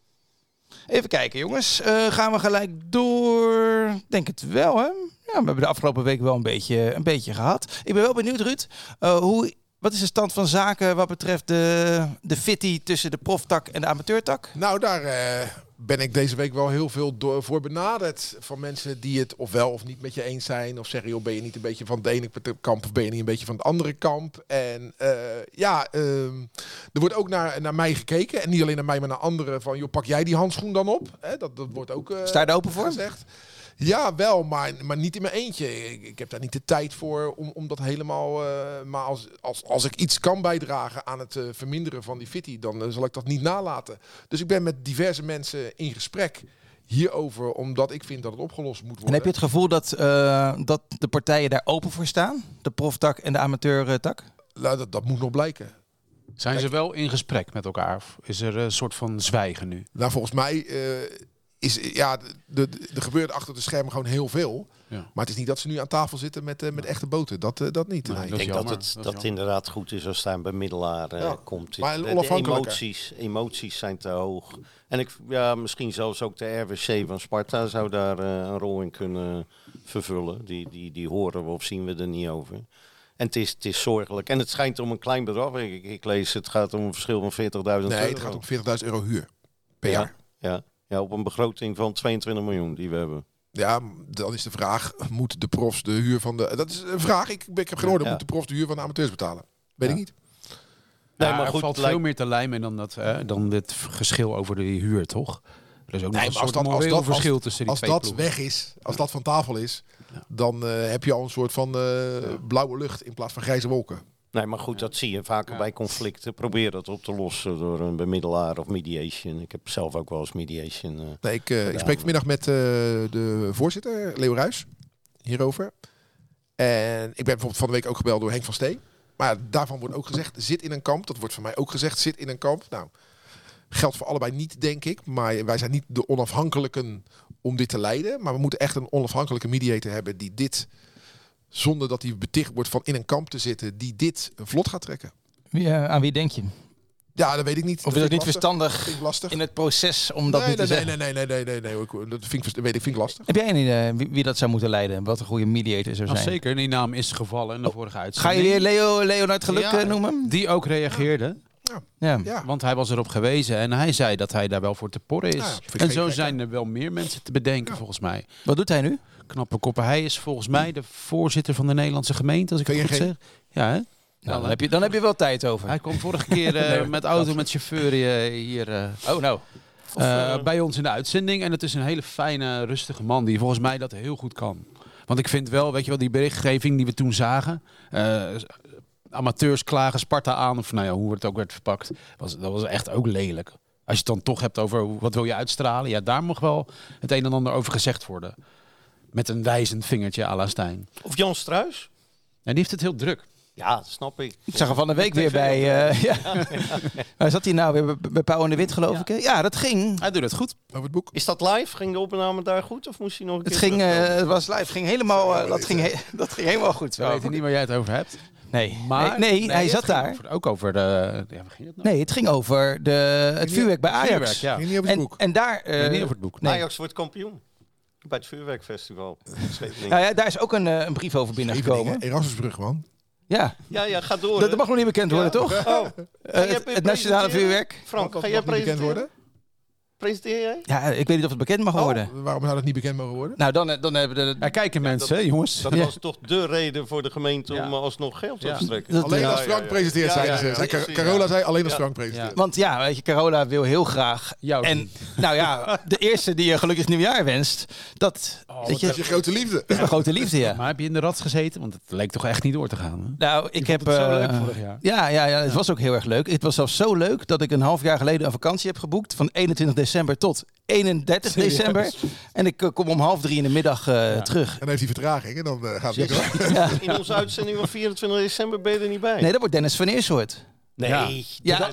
Even kijken, jongens. Gaan we gelijk door? Denk het wel, hè? Ja, we hebben de afgelopen week wel een beetje gehad. Ik ben wel benieuwd, Ruud. Wat is de stand van zaken wat betreft de fitty tussen de proftak en de amateurtak? Nou, daar ben ik deze week wel heel veel voor benaderd. Van mensen die het of wel of niet met je eens zijn. Of zeggen, joh, ben je niet een beetje van het ene kamp of ben je niet een beetje van het andere kamp. En er wordt ook naar mij gekeken. En niet alleen naar mij, maar naar anderen. Van, joh, pak jij die handschoen dan op? Dat wordt ook sta je er open voor? Gezegd. Ja, wel, maar niet in mijn eentje. Ik heb daar niet de tijd voor om dat helemaal... maar als ik iets kan bijdragen aan het verminderen van die fitty, dan zal ik dat niet nalaten. Dus ik ben met diverse mensen in gesprek hierover, omdat ik vind dat het opgelost moet worden. En heb je het gevoel dat de partijen daar open voor staan? De proftak en de amateurtak? Nou, dat moet nog blijken. Zijn ze wel in gesprek met elkaar? Of is er een soort van zwijgen nu? Nou, volgens mij er gebeurt achter de schermen gewoon heel veel. Ja. Maar het is niet dat ze nu aan tafel zitten met echte boten. Dat niet. Nee, ik denk dat het inderdaad goed is als daar een bemiddelaar komt. Maar de emoties zijn te hoog. En misschien zelfs ook de RWC van Sparta zou daar een rol in kunnen vervullen. Die horen we of zien we er niet over. En het is zorgelijk. En het schijnt om een klein bedrag. Ik lees, het gaat om een verschil van €40.000. Nee, het gaat om €40.000 huur per jaar. Ja, op een begroting van 22 miljoen die we hebben. Ja, dan is de vraag, moet de profs de huur van de... Dat is een vraag, ik heb geen orde. Moet de profs de huur van de amateurs betalen? Weet ik niet. Nee, maar goed, er valt veel meer te lijmen dan dit geschil over de huur, toch? Er is ook nog een soort moreel verschil tussen die twee ploegen. Als dat weg is, als dat van tafel is, dan heb je al een soort van blauwe lucht in plaats van grijze wolken. Nee, maar goed, dat zie je vaker bij conflicten. Probeer dat op te lossen door een bemiddelaar of mediation. Ik heb zelf ook wel eens mediation ik spreek vanmiddag met de voorzitter, Leo Ruijs, hierover. En ik ben bijvoorbeeld van de week ook gebeld door Henk van Stee. Maar daarvan wordt ook gezegd, zit in een kamp. Dat wordt van mij ook gezegd, zit in een kamp. Nou, geldt voor allebei niet, denk ik. Maar wij zijn niet de onafhankelijken om dit te leiden. Maar we moeten echt een onafhankelijke mediator hebben die dit, zonder dat hij beticht wordt van in een kamp te zitten, die dit vlot gaat trekken. Aan wie denk je? Ja, dat weet ik niet. Of is het niet verstandig in het proces om dat niet te zeggen? Nee. Dat vind ik lastig. Heb jij een idee wie dat zou moeten leiden? Wat een goede mediator zou zijn? Zeker, die naam is gevallen in de vorige uitzending. Ga je weer Leonard Geluk noemen? Die ook reageerde. Ja. Want hij was erop gewezen en hij zei dat hij daar wel voor te porren is. En zo zijn er wel meer mensen te bedenken volgens mij. Wat doet hij nu? Knappe koppen. Hij is volgens mij de voorzitter van de Nederlandse gemeente, als ik het goed zeg. Ja, hè? Nou, dan heb je wel tijd over. Hij kwam vorige keer met auto met chauffeur hier bij ons in de uitzending. En het is een hele fijne, rustige man die volgens mij dat heel goed kan. Want ik vind wel, weet je wel, die berichtgeving die we toen zagen. Amateurs klagen Sparta aan. Of hoe het ook werd verpakt. Dat was echt ook lelijk. Als je het dan toch hebt over wat wil je uitstralen. Ja, daar mag wel het een en ander over gezegd worden. Met een wijzend vingertje à la Stijn. Of Jan Struijs. En die heeft het heel druk. Ja, dat snap ik. Ik zag hem van de week weer bij... Waar zat hij nou weer? Bij Pauw en de Wit, geloof ik. Ja, dat ging. Hij doet het goed. Over het boek. Is dat live? Ging de opname daar goed? Of moest hij nog een keer... Het was live. Ging helemaal, dat ging helemaal goed. We weten niet waar jij het over hebt. Nee, maar, nee, hij zat daar. Ook over de... Ja, waar ging het nou? Nee, het ging over het vuurwerk bij Ajax. Ging niet over het boek. En daar... niet over het boek. Nee. Ajax wordt kampioen. Bij het vuurwerkfestival. Nou ja, daar is ook een brief over binnengekomen. Erasmusbrug, man. Ja, ga door. Dat mag nog niet bekend worden, toch? Oh. Het nationale vuurwerk. Frank, ga jij presenteren? Worden? Presenteer jij? Ja, ik weet niet of het bekend mag worden. Waarom zou dat niet bekend mogen worden? Nou, dan hebben we... Ja, kijken mensen, jongens. Dat was toch de reden voor de gemeente om alsnog geld op te strekken. Alleen als Frank presenteert, zeiden ze. Carola zei alleen als Frank presenteert. Want ja, weet je, Carola wil heel graag. En nou ja, de eerste die je gelukkig nieuwjaar wenst, dat is je grote liefde. Dat is mijn grote liefde, ja. Maar heb je in de rat gezeten? Want het leek toch echt niet door te gaan. Hè? Nou, ik heb... Het zo leuk vorig jaar. Ja, het was ook heel erg leuk. Het was zelfs zo leuk dat ik een half jaar geleden een vakantie heb geboekt van 21 december tot 31 december. En ik kom om 2:30 in de middag terug. En dan heeft hij vertraging en dan gaat het niet. In onze uitzending van 24 december ben je er niet bij. Nee, dat wordt Dennis van Eersoort. Nee,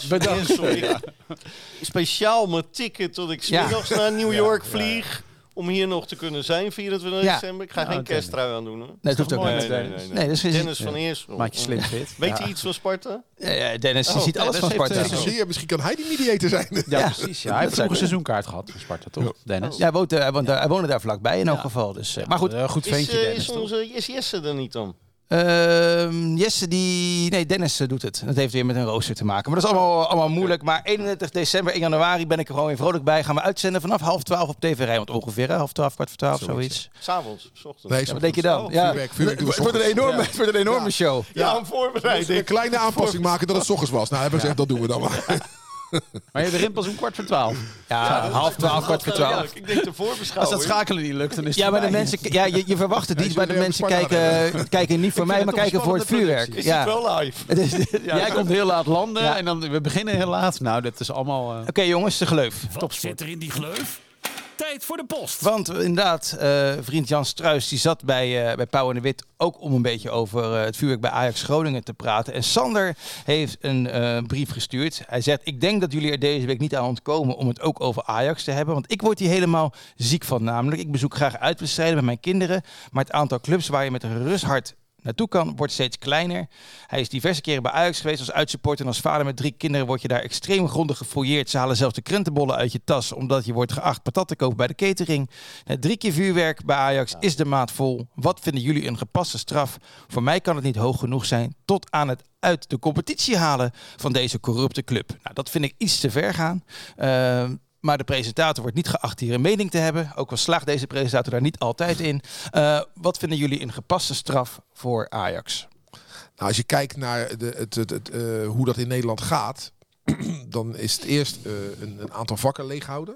speciaal mijn ticket tot ik 's middags naar New York vlieg. Om hier nog te kunnen zijn, 24 december. Ik ga geen kersttrui aan doen. Hoor. Nee, dat hoeft ook niet. Nee, dat is Dennis van Eersel. Maak je slim fit. Weet je iets van Sparta? Ja, Dennis, je ziet alles van Sparta. Misschien kan hij die mediator zijn. Ja, precies. Ja, hij heeft ook een seizoenkaart gehad van Sparta, toch, Dennis? Ja, hij woonde daar vlakbij in elk geval. Dus, maar goed. Goed ventje, Dennis. Is Jesse er niet dan? Jesse, Dennis doet het. Dat heeft weer met een rooster te maken. Maar dat is allemaal moeilijk. Maar 31 december, 1 januari ben ik er gewoon weer vrolijk bij. Gaan we uitzenden vanaf 11:30 op TV Rijnmond. Ongeveer 11:30, 11:15, zoiets. S'avonds, 's ochtends. Nee, wat denk je dan? Het wordt een enorme show. Ja, een voorbereiding. Een kleine aanpassing maken dat het 's ochtends was. Nou, hebben we gezegd, dat doen we dan maar. Maar je begint pas om 11:15. Ja, 11:30, 11:45. Ik denk de Als voorbeschouwing. dat schakelen niet lukt, dan is het Ja, maar de voorbij. mensen, je verwacht het niet, maar de jullie mensen hebben kijken niet voor mij, maar kijken voor het vuurwerk. Is Ja. het wel live? Jij komt heel laat landen Ja. en dan we beginnen heel laat. Nou, dat is allemaal... Oké, jongens, de gleuf. Wat zit er in die gleuf? Tijd voor de post. Want inderdaad, vriend Jan Struijs die zat bij Pauw en de Wit ook om een beetje over het vuurwerk bij Ajax Groningen te praten. En Sander heeft een brief gestuurd. Hij zegt, ik denk dat jullie er deze week niet aan ontkomen om het ook over Ajax te hebben. Want ik word hier helemaal ziek van namelijk. Ik bezoek graag uitwedstrijden met mijn kinderen. Maar het aantal clubs waar je met een gerust hart naartoe kan, wordt steeds kleiner. Hij is diverse keren bij Ajax geweest als uitsupporter. En als vader met 3 kinderen word je daar extreem grondig gefouilleerd. Ze halen zelfs de krentenbollen uit je tas, omdat je wordt geacht patat te kopen bij de catering. 3 keer vuurwerk bij Ajax is de maat vol. Wat vinden jullie een gepaste straf? Voor mij kan het niet hoog genoeg zijn tot aan het uit de competitie halen van deze corrupte club. Nou, dat vind ik iets te ver gaan. Maar de presentator wordt niet geacht hier een mening te hebben. Ook al slaagt deze presentator daar niet altijd in. Wat vinden jullie een gepaste straf voor Ajax? Nou, als je kijkt naar hoe dat in Nederland gaat, dan is het eerst een aantal vakken leeghouden.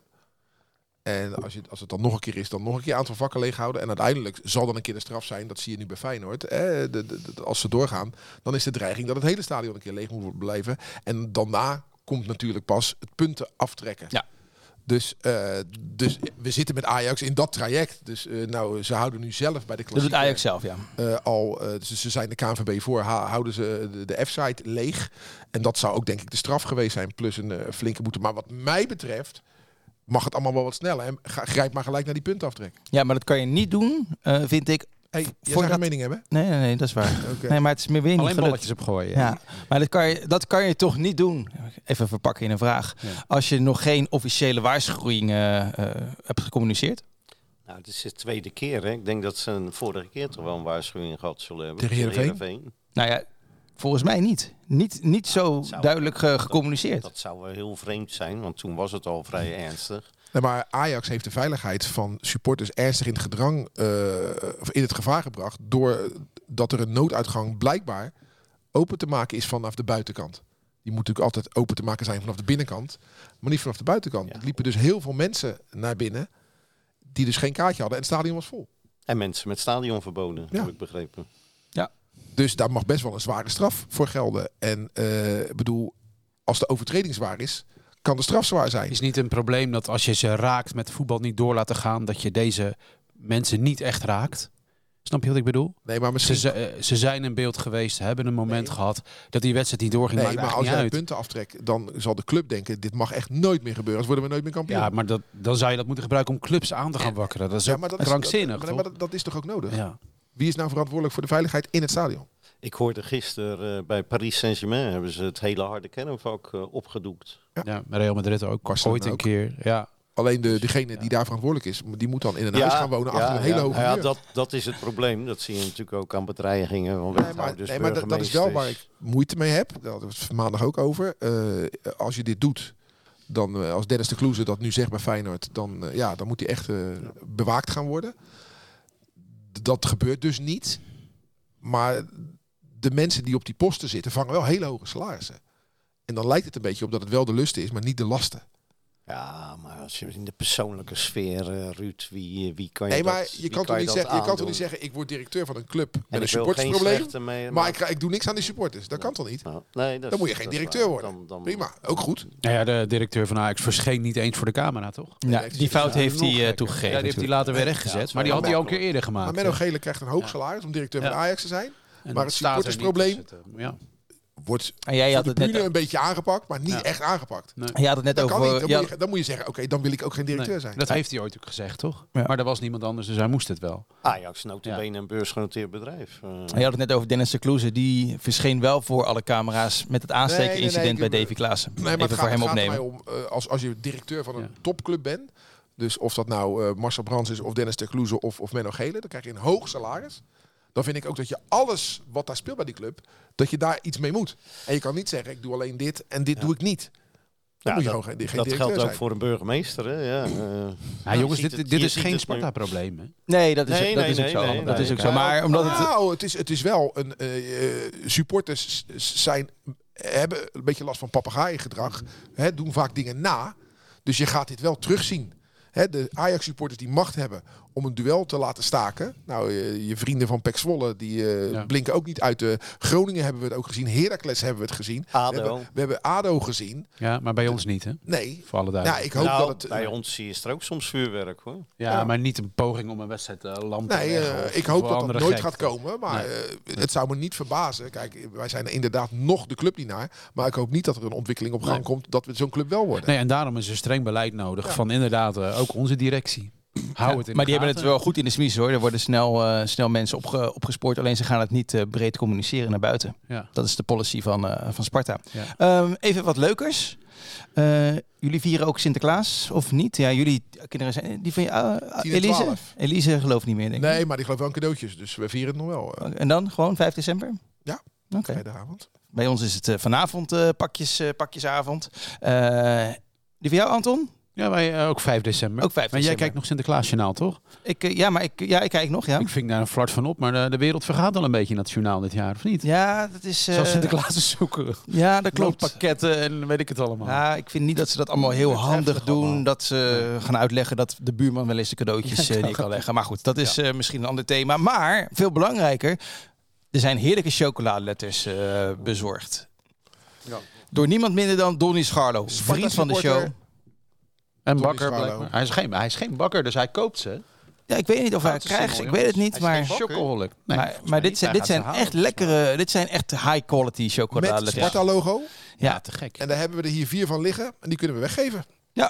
En als het dan nog een keer is, dan nog een keer een aantal vakken leeghouden. En uiteindelijk zal dan een keer de straf zijn, dat zie je nu bij Feyenoord. Als ze doorgaan, dan is de dreiging dat het hele stadion een keer leeg moet blijven. En daarna komt natuurlijk pas het punten aftrekken. Ja. Dus we zitten met Ajax in dat traject. Dus ze houden nu zelf bij de Dat doet klassieker Ajax zelf, ja. ze zijn de KNVB voor, houden ze de F-site leeg. En dat zou ook denk ik de straf geweest zijn, plus een flinke boete. Maar wat mij betreft mag het allemaal wel wat sneller. En grijp maar gelijk naar die puntaftrek. Ja, maar dat kan je niet doen, vind ik. Hey, jij Voor zou dat- geen mening hebben? Nee, dat is waar. Oké. Nee, maar het is meer weer niet Alleen gelukt. balletjes opgooien. Ja, maar dat kan je toch niet doen. Even verpakken in een vraag. Ja. Als je nog geen officiële waarschuwing hebt gecommuniceerd. Nou, het is de tweede keer. Hè. Ik denk dat ze een vorige keer toch wel een waarschuwing gehad zullen hebben. Tegen Heerenveen? Nou ja, volgens mij niet. Niet zo zou- duidelijk gecommuniceerd. Dat zou wel heel vreemd zijn, want toen was het al vrij ernstig. Nee, maar Ajax heeft de veiligheid van supporters ernstig in het gedrang, of in het gevaar gebracht, doordat er een nooduitgang blijkbaar open te maken is vanaf de buitenkant. Die moet natuurlijk altijd open te maken zijn vanaf de binnenkant, maar niet vanaf de buitenkant. Ja. Er liepen dus heel veel mensen naar binnen die dus geen kaartje hadden en het stadion was vol. En mensen met stadionverboden, Ja. heb ik begrepen. Dus daar mag best wel een zware straf voor gelden. En bedoel, als de overtreding zwaar is, kan de straf zwaar zijn. Het is niet een probleem dat als je ze raakt met voetbal niet door laten gaan, dat je deze mensen niet echt raakt. Snap je wat ik bedoel? Nee, maar misschien. Ze zijn in beeld geweest, hebben een moment gehad dat die wedstrijd niet doorging. Nee, Maakt maar als eigenlijk jij niet uit. punten aftrekt, dan zal de club denken: dit mag echt nooit meer gebeuren. Als worden we nooit meer kampioen. Ja, maar dan zou je dat moeten gebruiken om clubs aan te gaan wakkeren. Dat is ook krankzinnig, maar toch? dat is toch ook nodig? Ja. Wie is nou verantwoordelijk voor de veiligheid in het stadion? Ik hoorde gisteren bij Paris Saint-Germain hebben ze het hele harde kernvak opgedoekt. Ja, Real Madrid ook. Barcelona Ooit een ook. keer. Ja. Alleen degene die daar verantwoordelijk is, die moet dan in een huis gaan wonen achter een hele hoge ja, muur. dat is het probleem. Dat zie je natuurlijk ook aan bedreigingen van Nee, wethouders, maar dat is wel waar ik burgemeesters. moeite mee heb. Daar hadden we het maandag ook over. Als je dit doet, dan als Dennis de Kloeze dat nu zegt bij Feyenoord, dan moet hij echt bewaakt gaan worden. Dat gebeurt dus niet. Maar de mensen die op die posten zitten, vangen wel hele hoge salarissen. En dan lijkt het een beetje op dat het wel de lust is, maar niet de lasten. Ja, maar als je in de persoonlijke sfeer, Ruud, wie kan je Nee, maar dat, je wie kan toch niet dat zeggen, je kan toch aandoen? niet zeggen, ik word directeur van een club En met een ik wil geen supportersprobleem, slechte mee- maar ik doe niks aan die supporters. Dat kan toch niet? Nou, nee, Dan moet je geen directeur worden. Prima, ook goed. Nou ja, de directeur van Ajax verscheen niet eens voor de camera, toch? Ja, die fout heeft nog hij gekker. toegegeven. Ja, die heeft hij later weer rechtgezet. Ja, maar die had hij al een keer makkelijk. eerder gemaakt. Maar Menno Gele krijgt een hoog salaris om directeur van Ja. Ajax te zijn. En maar dat het staat er niet supportersprobleem tussen. Ja. wordt En jij voor had de het net, bühne een beetje aangepakt, maar niet Ja. echt aangepakt. jij had het net Dat kan over. niet. Dan, ja, dan moet je zeggen, oké, dan wil ik ook geen directeur Nee, zijn. dat heeft hij ooit ook gezegd, toch? Ja. Maar er was niemand anders, dus hij moest het wel. Ajax, notabene een beursgenoteerd bedrijf. je had het net over Dennis de Kloeze. Die verscheen wel voor alle camera's met het aanstekenincident Nee, bij Davy Klaassen. Nee, maar Even het voor hem gaat er opnemen. mij om, als je directeur van een Ja. topclub bent, dus of dat nou Marcel Brands is of Dennis de Kloeze of Menno Gele, dan krijg je een hoog salaris. Dan vind ik ook dat je alles wat daar speelt bij die club, dat je daar iets mee moet. En je kan niet zeggen, ik doe alleen dit en dit doe ik niet. Dan moet je gewoon geen dat directeur geldt ook zijn. voor een burgemeester. Hè? Ja, Ja, jongens, je ziet dit het- je is ziet geen het Sparta-probleem. Hè? Nee, dat is, Nee, dat nee, is ook nee, zo. nee, Dat is nee. ook zo. Maar omdat het. Nou, het is wel een supporters zijn hebben een beetje last van papegaaiengedrag. Doen vaak dingen na. Dus je gaat dit wel terugzien. De Ajax-supporters die macht hebben om een duel te laten staken. Nou, je vrienden van PEC Zwolle, die blinken ook niet uit. Groningen hebben we het ook gezien. Heracles hebben we het gezien. ADO. We hebben ADO gezien. Ja, maar bij ons niet, hè? Nee. Voor alle duidelijkheid. Ik hoop dat het... Bij ons is er ook soms vuurwerk, hoor. Ja, maar niet een poging om een wedstrijd lam te leggen. Ik hoop dat nooit gek. gaat komen. Maar het zou me niet verbazen. Kijk, wij zijn inderdaad nog de clubdienaar. Maar ik hoop niet dat er een ontwikkeling op gang komt dat we zo'n club wel worden. Nee, en daarom is er streng beleid nodig van inderdaad ook onze directie. Hou het in maar de die hebben gaten. het wel goed in de smies hoor. Er worden snel mensen opgespoord. Alleen ze gaan het niet breed communiceren naar buiten. Ja. Dat is de policy van Sparta. Ja. Even wat leukers. Jullie vieren ook Sinterklaas of niet? Ja, jullie kinderen zijn... Die van je, 10 en Elise? 12. Elise gelooft niet meer, denk ik. Nee, maar die geloof wel in cadeautjes. Dus we vieren het nog wel. En dan gewoon 5 december? Ja. Oké. Vrijdagavond. Bij ons is het vanavond pakjesavond. Die van jou, Anton? Ja, wij ook 5 december. Ook 5 Maar jij december. kijkt nog Sinterklaasjournaal, toch? Ik kijk nog, ja. Ik ving daar een flart van op, maar de wereld vergaat al een beetje in dat journaal dit jaar, of niet? Ja, dat is... Zoals Sinterklaas zoeken. Ja, dat klopt. Pakketten en weet ik het allemaal. Ja, ik vind niet dat ze dat allemaal heel handig doen. allemaal. Dat ze gaan uitleggen dat de buurman wel eens de cadeautjes neer kan leggen. Maar goed, dat is misschien een ander thema. Maar, veel belangrijker, er zijn heerlijke chocoladeletters bezorgd. Ja. Door niemand minder dan Donny Scharlo, vriend van de show. supporter. En Tony bakker Scharlo. blijkbaar. Hij is geen bakker, dus hij koopt ze. Ja, ik weet niet of hij het Dat is krijgt. zo Ik mooi, weet het jongens. niet, Hij is maar... geen chocoholic. Nee, maar volgens mij dit niet. zijn, Hij dit gaat zijn ze halen, echt lekkere... Dit zijn echt high quality Met chocoladeletters. Sparta-logo. Ja, te gek. En daar hebben we er hier 4 van liggen. En die kunnen we weggeven. Ja.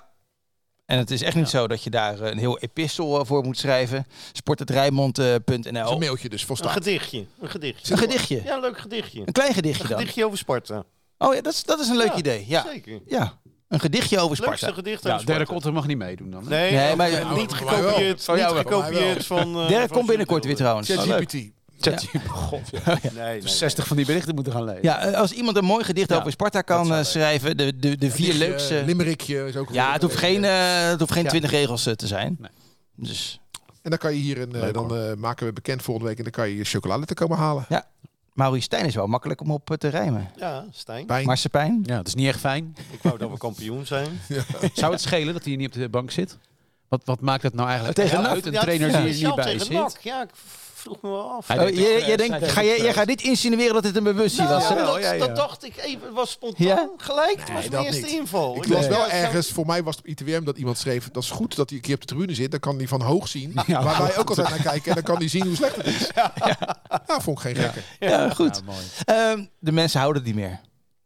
En het is echt niet zo dat je daar een heel epistel voor moet schrijven. Sport@rijnmond.nl. Dat is een mailtje dus Een volstaat. gedichtje. Een gedichtje. Ja, een leuk gedichtje. Een klein gedichtje Een dan. gedichtje over Sparta. Oh ja, dat is een leuk Ja, idee. Ja. Zeker. Ja. Een gedichtje over Leukste Sparta. gedicht Ja, over Sparta. Dirk Otter mag niet meedoen dan. Hè? Nee, maar- niet voor mij wel. gekopieerd, Voor jou niet wel. gekopieerd van... Dirk van komt binnenkort weer Jules trouwens. ChatGPT. God, Nee, 60 van die berichten moeten gaan lezen. Ja, als iemand een mooi gedicht over Sparta kan schrijven, de 4 leukste... Limerickje is ook Ja, het hoeft geen 20 regels te zijn. Nee. Dus En dan kan je hier maken we bekend volgende week. En dan kan je je chocolade te komen halen. Maurice Stijn is wel makkelijk om op te rijmen. Ja, Stijn. Pijn. Marsepein. Ja, het is niet echt fijn. Ik wou dat we kampioen zijn. Zou het schelen dat hij niet op de bank zit? Wat maakt het nou eigenlijk Tegen uit? NAC? Een trainer die er speciaal niet bij tegen zit? NAC. Ja, ik vroeg me wel af. Hij Oh, deed jij toch, denkt, hij jij gaat niet insinueren dat het een bewustzijn Nou, was, hè? dat dacht ik even. Het was spontaan. Ja? Gelijk. Het was Nee, mijn dat eerste niet. inval. Ik las wel Ja, ergens, voor mij was het op ITWM dat iemand schreef, dat is goed dat hij een keer op de tribune zit. Dan kan hij van hoog zien, Ja. waar wij ook altijd naar kijken. En dan kan hij zien hoe slecht het is. Ja, vond ik geen gekke. Ja, goed. Ja, mooi. De mensen houden het niet meer.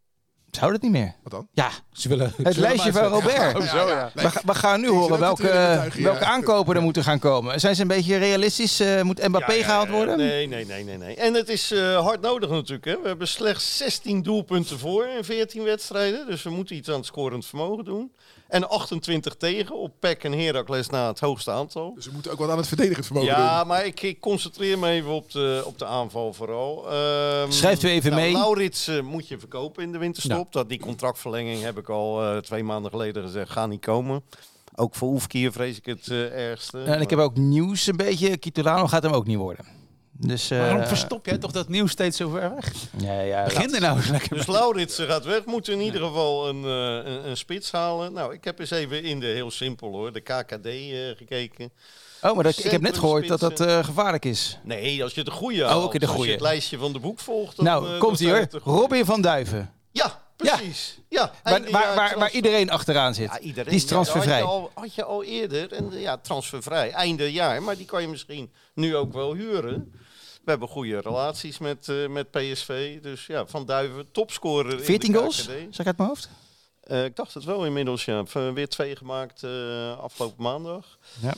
Ze houden het niet meer. Wat dan? Ja, Ze willen het lijstje van Robert. Oh, zo, ja. We gaan nu Ik horen zit ook te welke tweede welke ja. aankopen er moeten gaan komen. Zijn ze een beetje realistisch? Moet Mbappé gehaald worden? Nee. En het is hard nodig natuurlijk. Hè. We hebben slechts 16 doelpunten voor in 14 wedstrijden. Dus we moeten iets aan het scorend vermogen doen. En 28 tegen op PEC en Heracles na het hoogste aantal. Dus we moeten ook wat aan het verdedigend vermogen Ja, doen. maar ik concentreer me even op de aanval vooral. Schrijft u even mee. Laurits moet je verkopen in de winterstop. Die contractverlenging heb ik al 2 maanden geleden gezegd, ga niet komen. Ook voor Oefkier vrees ik het ergste. En ik heb ook nieuws een beetje. Kitolano gaat hem ook niet worden. Dus, Waarom verstop jij toch dat nieuws steeds zo ver weg? Ja, Begin er nou eens lekker Dus mee. Laurits gaat weg. Moeten in ieder geval een spits halen. Nou, ik heb eens even in de, heel simpel hoor, de KKD gekeken. Oh, maar ik heb net gehoord dat dat gevaarlijk is. Nee, als je de goede Oh, oké, de Als goeie. je het lijstje van de boek volgt. Dan, Nou, komt dan ie hoor. zijn het de goeie. Robin van Duiven. Ja, precies. Ja. Waar iedereen achteraan zit. Ja, iedereen. Die is transfervrij. Ja, had je al eerder. En ja, transfervrij. Einde jaar. Maar die kan je misschien nu ook wel huren. We hebben goede relaties met PSV. Dus ja, Van Duiven, topscorer 14 in de goals? KKD. Zeg ik uit mijn hoofd? Ik dacht het wel inmiddels, ja. Weer 2 gemaakt afgelopen maandag. Ja.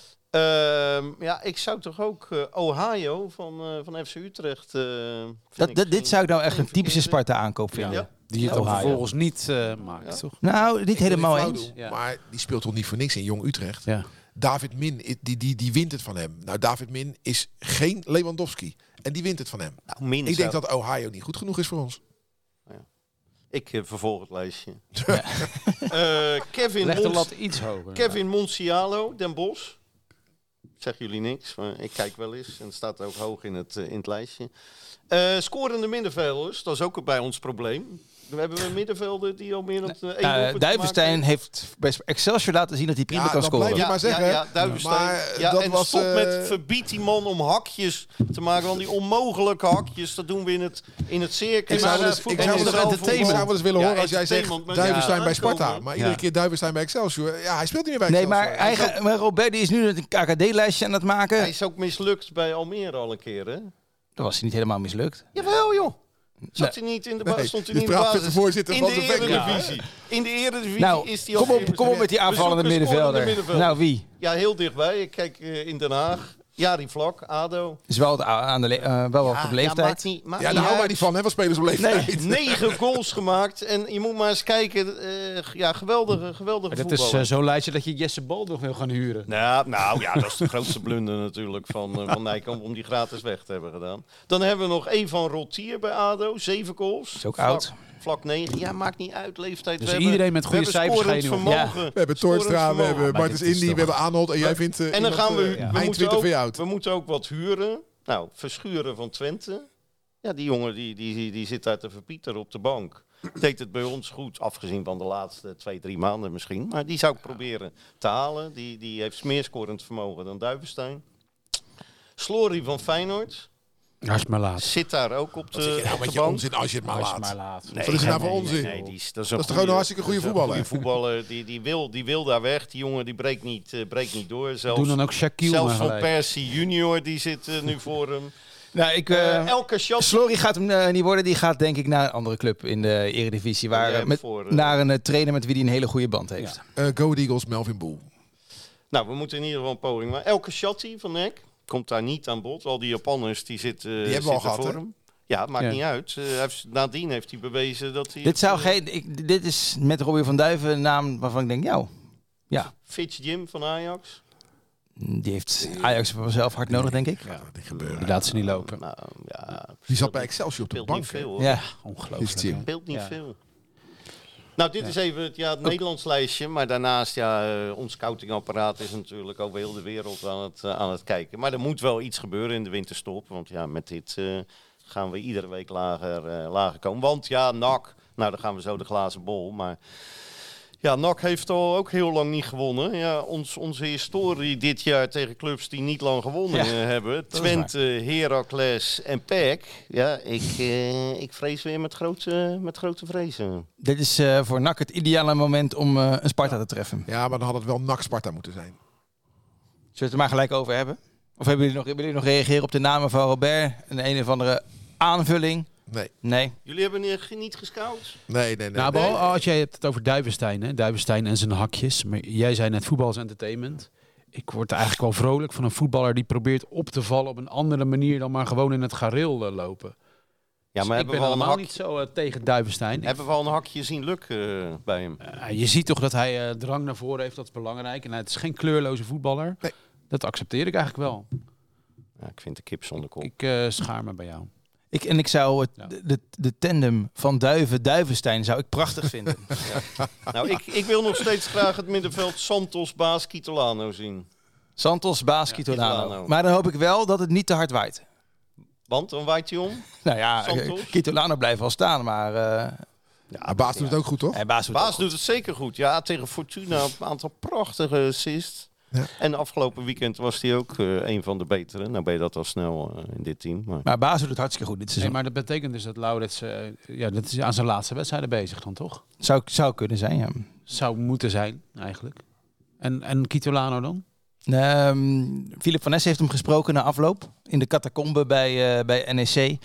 Ja, ik zou toch ook Ohio van FC Utrecht... vind ik Dit zou ik nou echt een typische verkeerd. Sparta aankoop vinden. Ja. Die je Ja, dan Ohio. vervolgens niet maakt, Ja. toch? Nou, niet Ik wil helemaal flauw eens. doen, Ja. Maar die speelt toch niet voor niks in Jong Utrecht. Ja. David Min, die wint het van hem. Nou, David Min is geen Lewandowski. En die wint het van hem. Nou, min Ik denk zou- dat Ohio niet goed genoeg is voor ons. Ik vervolg het lijstje. Kevin Leg de Mons- lat iets hoger. Kevin Monsialo, Den Bosch. Zeggen jullie niks, maar ik kijk wel eens. En het staat ook hoog in het lijstje. Scorende middenvelders, dat is ook bij ons probleem. hebben we een middenvelder die al meer dan Duivenstein heeft bij Excelsior laten zien dat hij prima kan scoren. Blijf je maar zeggen. Duivenstein. Maar dat en was, stop met verbied die man om hakjes te maken. Want die onmogelijke hakjes, dat doen we in het circus. Ik zou wel eens willen horen als jij zegt Duivenstein bij Sparta. Maar iedere keer Duivenstein bij Excelsior. Ja, hij speelt niet meer bij Excelsior. Maar Robert is nu een KKD-lijstje aan het maken. Hij is ook mislukt bij Almere al een keer, hè? Dat was hij niet helemaal mislukt. Jawel, joh. Zat hij niet in de basis? Stond hij niet in de basis? Voorzitter in van de Eredivisie. In de Eredivisie is hij al... Kom op met die aanvallende middenvelder. Nou, wie? Ja, heel dichtbij. Ik kijk in Den Haag. Jari Vlak, ADO. Is wel wel op leeftijd. Daar houden wij niet van, hè, van spelers op leeftijd. Nee, 9 goals gemaakt. En je moet maar eens kijken. Geweldige voetballer. Het is zo'n lijstje dat je Jesse Bal nog wil gaan huren. Nou ja, dat is de grootste blunder natuurlijk van Nijkamp om die gratis weg te hebben gedaan. Dan hebben we nog Evan Rotier bij ADO. 7 goals. Is ook oud. Vlak 9. Ja, maakt niet uit. Leeftijd. Dus iedereen met goede cijfers geen We hebben Toornstra, we hebben Martens Indy, we hebben Arnold. En jij vindt en dan gaan we moeten ook wat huren. Nou, Verschuren van Twente. Ja, die jongen die zit daar te verpieteren op de bank. Deed het bij ons goed, afgezien van de laatste 2-3 maanden misschien. Maar die zou ik proberen te halen. Die heeft meer scorend vermogen dan Duivenstein. Slory van Feyenoord. Als je maar laat. Zit daar ook op de bank. Onzin als je het maar laat. Nee, wat is het nou voor onzin? Nee, dat is toch gewoon een hartstikke goede voetballer. Voetballer die wil daar weg. Die jongen die breekt niet door. Doen dan ook Shaquille. Zelfs Van Persie junior die zit nu voor hem. Nou, Slory gaat hem niet worden. Die gaat denk ik naar een andere club in de Eredivisie. Naar een trainer met wie hij een hele goede band heeft. Go Eagles, Melvin Boel. Nou, we moeten in ieder geval een poging maken. Elke Shatti van NEC komt daar niet aan bod. Al die Japanners die zitten hebben we al gehad, voor hem. Ja, maakt niet uit. Nadien heeft hij bewezen dat hij... Dit is met Robbie van Duiven een naam waarvan ik denk, ja. Fitz Jim van Ajax. Die heeft Ajax zelf hard nodig, denk ik. Ja, dat gebeurt. Die laat ze niet lopen. Nou, ja, die zat bij Excelsior op de bank. Niet veel, ja, ongelooflijk. Speelt niet veel. Nou, dit is even het Nederlands lijstje. Maar daarnaast, ons scoutingapparaat is natuurlijk over heel de wereld aan het kijken. Maar er moet wel iets gebeuren in de winterstop. Want met dit gaan we iedere week lager komen. Want NAC, nou dan gaan we zo de glazen bol. Maar NAC heeft al ook heel lang niet gewonnen. Ja, onze historie dit jaar tegen clubs die niet lang gewonnen hebben. Twente, Heracles en PEC. Ja, ik vrees weer met grote vrezen. Dit is voor NAC het ideale moment om een Sparta te treffen. Ja, maar dan had het wel NAC Sparta moeten zijn. Zullen we het er maar gelijk over hebben? Of willen jullie nog reageren op de namen van Robert? Een of andere aanvulling? Nee. Jullie hebben niet gescout? Nee. Nou, als jij het over Duivenstein, hè? Duivenstein en zijn hakjes. Maar jij zei net voetbal is entertainment. Ik word eigenlijk wel vrolijk van een voetballer die probeert op te vallen op een andere manier dan maar gewoon in het gareel lopen. Ja, maar dus ik ben allemaal niet zo tegen Duivenstein. Hebben we al een hakje zien lukken bij hem? Je ziet toch dat hij drang naar voren heeft, dat is belangrijk. En het is geen kleurloze voetballer. Nee. Dat accepteer ik eigenlijk wel. Ja, ik vind de kip zonder kop. Ik schaar me bij jou. Ik zou de tandem van Duivenstein zou ik prachtig vinden. Ja. Nou, ik wil nog steeds graag het middenveld Santos, Baas, Kitolano zien. Santos, Baas, Kitolano. Maar dan hoop ik wel dat het niet te hard waait. Want dan waait hij om? Nou ja, Kitolano blijft wel staan, maar... Baas doet het ook goed, toch? Baas doet het zeker goed. Ja, tegen Fortuna een aantal prachtige assists. Ja. En afgelopen weekend was hij ook een van de betere. Nou ben je dat al snel in dit team. Maar Baas doet het hartstikke goed dit seizoen. Nee, maar dat betekent dus dat Laurits dat is aan zijn laatste wedstrijden bezig dan, toch? Zou kunnen zijn, ja. Zou moeten zijn, eigenlijk. En Kitolano dan? Philip van Ness heeft hem gesproken na afloop in de catacombe bij NEC.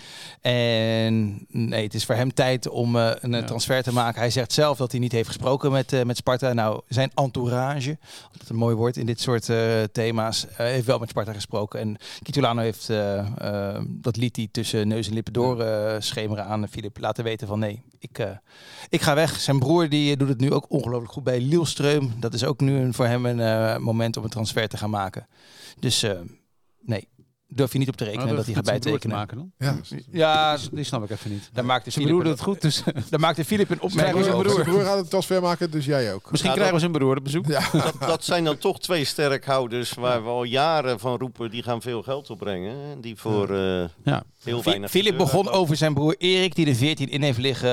En nee, het is voor hem tijd om een transfer te maken. Hij zegt zelf dat hij niet heeft gesproken met Sparta. Nou, zijn entourage, dat een mooi woord in dit soort thema's, heeft wel met Sparta gesproken. En Kitolano heeft, dat liet hij tussen neus en lippen door schemeren aan Philip laten weten van nee, ik ga weg. Zijn broer die doet het nu ook ongelooflijk goed bij Lillestrøm. Dat is ook nu voor hem een moment om een transfer te gaan maken. Dus nee. durf je niet op te rekenen dat hij gaat bijtekenen. Maken dan? Ja, die snap ik even niet. Daar maakte Zijn broer doet het goed, dus daar maakte Filip een opmerking Zijn over. broer gaat het transfer maken, dus jij ook. misschien krijgen we zijn broer op bezoek. Ja. Dat zijn dan toch 2 sterkhouders waar we al jaren van roepen, die gaan veel geld opbrengen. En die voor heel weinig... Filip begon over zijn broer Erik, die de 14 in heeft liggen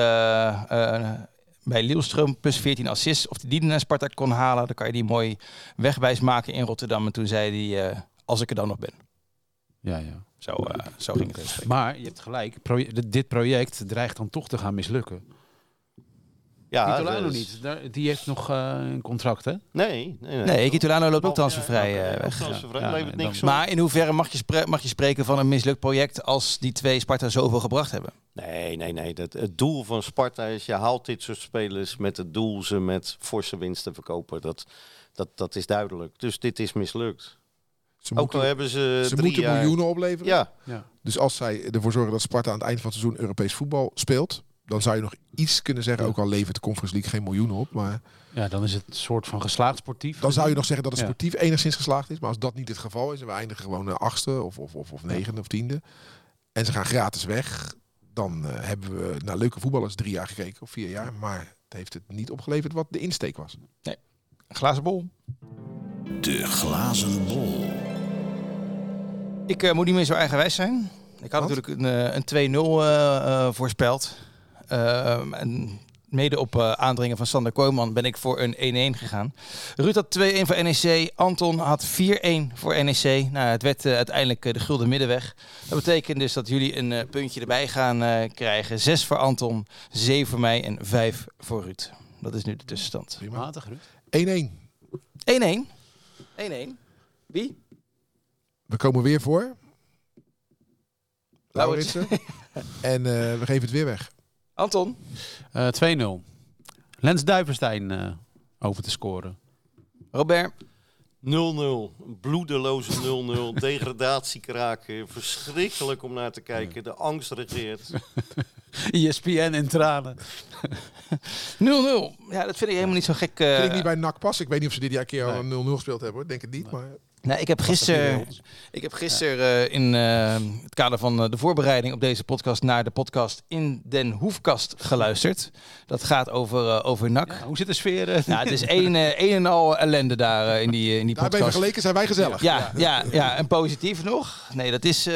bij Lillestrøm, plus 14 assists. Of die naar Sparta kon halen, dan kan je die mooi wegwijs maken in Rotterdam. En toen zei hij, als ik er dan nog ben. Ja. Zo ging het even. Maar je hebt gelijk, dit project dreigt dan toch te gaan mislukken. Ja, Kitolano niet, die heeft nog een contract, hè? Nee, Kitolano loopt ook transfervrij weg. Transfervrij levert niks op. Maar in hoeverre mag je spreken van een mislukt project als die 2 Sparta zoveel gebracht hebben? Nee. Het doel van Sparta is, je haalt dit soort spelers met het doel ze met forse winst te verkopen. Dat is duidelijk. Dus dit is mislukt. Ook al hebben ze moeten jaar... miljoenen opleveren. Ja. Dus als zij ervoor zorgen dat Sparta aan het eind van het seizoen Europees voetbal speelt, dan zou je nog iets kunnen zeggen, ook al levert de Conference League geen miljoenen op. Maar ja, dan is het een soort van geslaagd sportief. Dan zou je nog zeggen dat het sportief enigszins geslaagd is. Maar als dat niet het geval is en we eindigen gewoon 8e of 9e of 10e. En ze gaan gratis weg. Dan hebben we naar leuke voetballers 3 jaar gekeken of 4 jaar. Maar het heeft het niet opgeleverd wat de insteek was. Nee. Glazen bol. De glazen bol. Ik moet niet meer zo eigenwijs zijn. Ik had natuurlijk een 2-0 voorspeld. En mede op aandringen van Sander Kooijman ben ik voor een 1-1 gegaan. Ruud had 2-1 voor NEC. Anton had 4-1 voor NEC. Nou, het werd uiteindelijk de gulden middenweg. Dat betekent dus dat jullie een puntje erbij gaan krijgen. 6 voor Anton, 7 voor mij en 5 voor Ruud. Dat is nu de tussenstand. Prima. Matig, Ruud. 1-1. 1-1. Wie? We komen weer voor. Lauritsen. En we geven het weer weg. Anton. 2-0. Lens Duivenstein over te scoren. Robert. 0-0. Een bloedeloze 0-0. Degradatiekraken. Verschrikkelijk om naar te kijken. De angst regeert. ESPN in tranen. 0-0. Ja, dat vind ik helemaal niet zo gek. Vind ik niet bij NAC pas. Ik weet niet of ze dit jaar keer al een 0-0 gespeeld hebben. Hoor. Denk het niet. Maar... Nee, ik heb gisteren in het kader van de voorbereiding op deze podcast naar de podcast In Den Hoefkast geluisterd. Dat gaat over NAC. Ja, hoe zit de sfeer? Nou, het is een en al ellende daar in die podcast. Daarbij vergeleken zijn wij gezellig. Ja, en positief nog. Nee,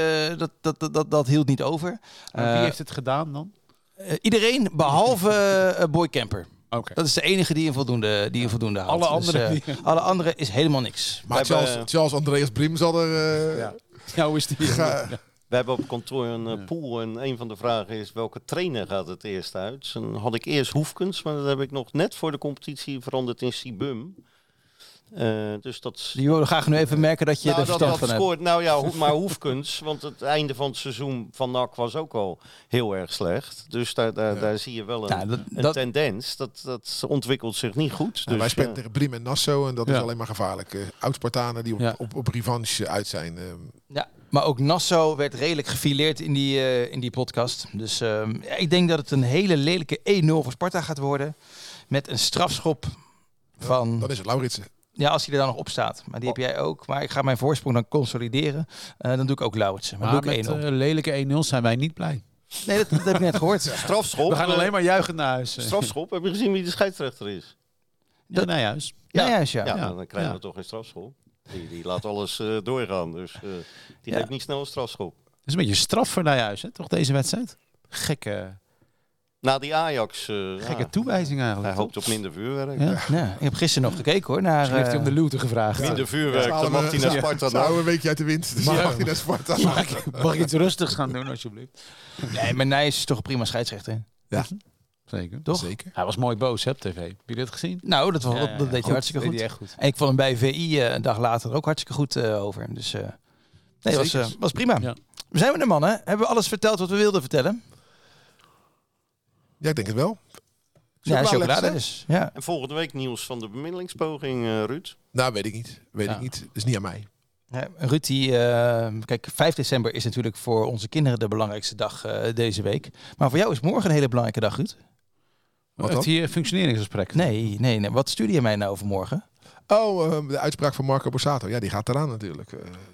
dat hield niet over. Wie heeft het gedaan dan? Iedereen behalve Boy Camper. Okay. Dat is de enige die een voldoende haalt. Alle anderen is helemaal niks. Maar zelfs Andreas Brim zal er... Hoe is die? We hebben op kantoor een pool en een van de vragen is welke trainer gaat het eerst uit. Dan had ik eerst Hoefkens, maar dat heb ik nog net voor de competitie veranderd in Sibum. Dus dat... Die willen graag nu even merken dat je er verstand van hebt. Nou ja, maar Hoefkens, want het einde van het seizoen van NAC was ook al heel erg slecht. Dus daar zie je wel een tendens. Dat ontwikkelt zich niet goed. Dus, wij spelen tegen Brim en Nassau en dat is alleen maar gevaarlijk. Oud-Spartanen die op revanche uit zijn. Ja, maar ook Nassau werd redelijk gefileerd in die podcast. Dus ik denk dat het een hele lelijke 1-0 voor Sparta gaat worden. Met een strafschop van... Dan is het Lauritsen. Ja, als hij er dan nog op staat. Maar die heb jij ook. Maar ik ga mijn voorsprong dan consolideren. Dan doe ik ook Lauritsen. Maar doe ik met lelijke 1-0 zijn wij niet blij. Nee, dat heb ik net gehoord. Strafschop. We gaan alleen maar juichen naar huis. Strafschop. Heb je gezien wie de scheidsrechter is? Nijhuis. Nijhuis, ja. Dan krijgen we toch geen strafschop. Die laat alles doorgaan. Dus die geeft niet snel een strafschop. Dat is een beetje straf voor Nijhuis, hè? Toch deze wedstrijd? Gekke... Na die Ajax... gekke toewijzing eigenlijk. Hij hoopt op minder vuurwerk. Ja, ik heb gisteren nog gekeken hoor. Misschien heeft hij om de Lute gevraagd. Minder vuurwerk, dan mag hij naar Sparta. Nou, een weekje uit de wind. Dus mag hij naar Sparta. Mag ik iets rustigs gaan doen alsjeblieft? Nee, maar Nijs is toch een prima scheidsrechter. Ja. Zeker. Toch? Zeker. Hij was mooi boos op tv. Heb je dit gezien? Nou, dat deed hij hartstikke goed. Echt goed. En ik vond hem bij VI een dag later ook hartstikke goed over. Dus was prima. Ja. Zijn we er mannen? Hebben we alles verteld wat we wilden vertellen? Ja, ik denk het wel. Chocolade is. Ja. En volgende week nieuws van de bemiddelingspoging, Ruud. Nou, weet ik niet. Ik niet. Dat is niet aan mij. Ja, Ruud, kijk, 5 december is natuurlijk voor onze kinderen de belangrijkste dag deze week. Maar voor jou is morgen een hele belangrijke dag, Ruud. Wat hier functioneringsgesprek? Nee. Wat stuurde je mij nou voor morgen? Oh, de uitspraak van Marco Borsato. Ja, die gaat eraan natuurlijk.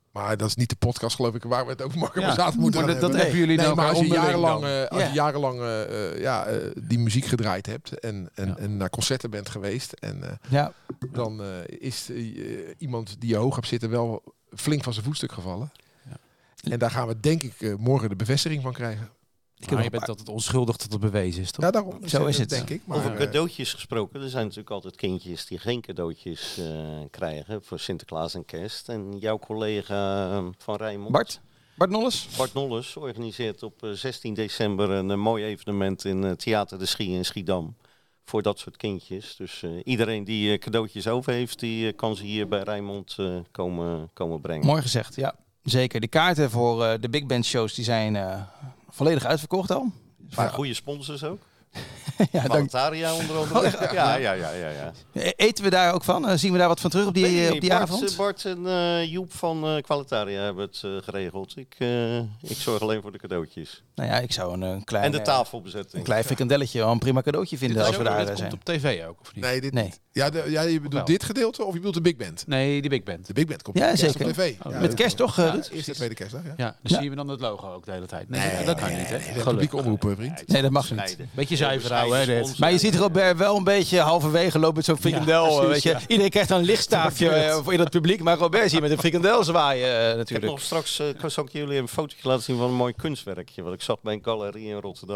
Maar dat is niet de podcast, geloof ik, waar we het over morgen zaterdag moeten maar hebben. dat hebben jullie nou maar als je jarenlang jarenlang die muziek gedraaid hebt en naar concerten bent geweest. En dan is iemand die je hoog hebt zitten wel flink van zijn voetstuk gevallen. Ja. En daar gaan we denk ik morgen de bevestiging van krijgen. Maar je bent altijd onschuldig tot het bewezen is, toch? Ja, daarom. Zo is het, denk ik. Maar, over cadeautjes gesproken. Er zijn natuurlijk altijd kindjes die geen cadeautjes krijgen voor Sinterklaas en Kerst. En jouw collega van Rijnmond... Bart Nolles? Bart Nolles organiseert op 16 december een mooi evenement in Theater de Schie in Schiedam. Voor dat soort kindjes. Dus iedereen die cadeautjes over heeft, die kan ze hier bij Rijnmond komen brengen. Mooi gezegd, ja. Zeker. De kaarten voor de Big Band shows die zijn volledig uitverkocht al. Maar goede sponsors ook. Ja, Qualitaria onder andere. Ja. Eten we daar ook van? Zien we daar wat van terug op die avond? Bart en Joep van Qualitaria hebben het geregeld. Ik zorg alleen voor de cadeautjes. Nou ja, ik zou een klein... En de tafelbezetting. Een klein frikandelletje wel een prima cadeautje vinden als we daar zijn. Dit komt op tv ook, of niet? Nee, dit nee. niet. Ja, je bedoelt dit gedeelte of je bedoelt de Big Band? Nee, de Big Band. De Big Band komt zeker. op tv. Met kerst toch, Ruud? Eerste, tweede kerstdag, Ja, dan zien we dan het logo ook de hele tijd. Nee, dat kan niet, hè? Publieke omroepen, vriend. Nee, dat mag niet. Beetje zuiver houden, hè, dit. Maar je ziet Robert wel een beetje halverwege lopen met zo'n frikandel. Weet je. Iedereen krijgt dan een lichtstaafje in het publiek. Maar Robert zie je met een frikandel zwaaien natuurlijk. Ik heb nog straks, zal ik jullie een fotootje laten zien van een mooi kunstwerkje. Wat ik zag bij een galerie in Rotterdam.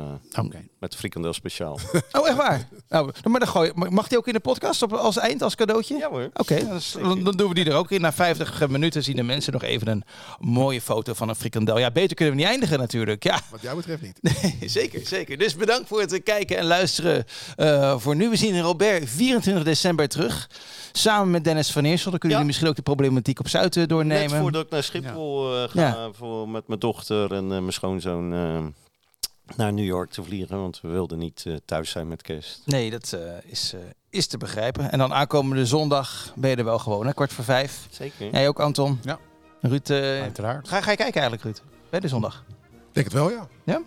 Met frikandel speciaal. Oh, echt waar? Nou, maar dan mag die ook in de podcast als eind, als cadeautje? Ja hoor. Oké, dan doen we die er ook in. Na 50 minuten zien de mensen nog even een mooie foto van een frikandel. Ja, beter kunnen we niet eindigen natuurlijk. Ja. Wat jou betreft niet. Nee, zeker. Dus bedankt voor het kijken en luisteren voor nu. We zien Robert 24 december terug. Samen met Dennis van Eersel. Dan kunnen jullie misschien ook de problematiek op Zuid doornemen. Net voordat ik naar Schiphol ga met mijn dochter en mijn schoonzoon naar New York te vliegen. Want we wilden niet thuis zijn met kerst. Nee, dat is te begrijpen. En dan aankomende zondag ben je er wel gewoon, hè? 4:45. Zeker. Jij ook, Anton? Ja. Ruud, uiteraard. Ga je kijken eigenlijk, Ruud? Bij de zondag? Denk het wel, ja. Ja?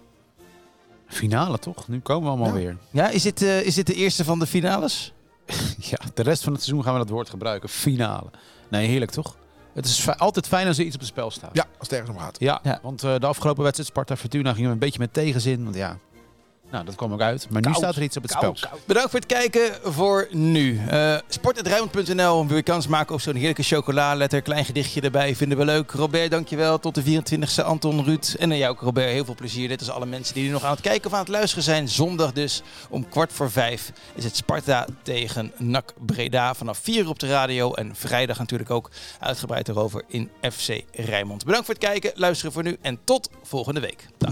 Finale toch? Nu komen we allemaal weer. Ja, is dit de eerste van de finales? Ja, de rest van het seizoen gaan we dat woord gebruiken. Finale. Nee, heerlijk toch? Het is altijd fijn als er iets op het spel staat. Ja, als het ergens om gaat. Ja. Want de afgelopen wedstrijd Sparta-Fortuna gingen we een beetje met tegenzin. Want ja, nou, dat kwam ook uit. Maar nu staat er iets op het spel. Bedankt voor het kijken voor nu. Sport@rijnmond.nl. Wil je kans maken op zo'n heerlijke chocoladeletter. Klein gedichtje erbij. Vinden we leuk. Robert, dankjewel. Tot de 24e. Anton, Ruud. En aan jou ook, Robert. Heel veel plezier. Dit is alle mensen die nu nog aan het kijken of aan het luisteren zijn. Zondag dus om 4:45 is het Sparta tegen NAC Breda. Vanaf 4 uur op de radio. En vrijdag natuurlijk ook uitgebreid erover in FC Rijnmond. Bedankt voor het kijken. Luisteren voor nu. En tot volgende week. Dag.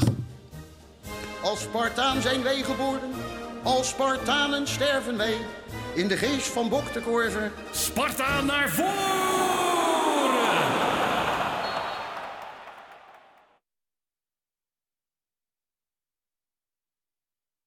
Als Spartaan zijn wij geboren, als Spartanen sterven wij. In de geest van Bok de Korver. Sparta naar voren!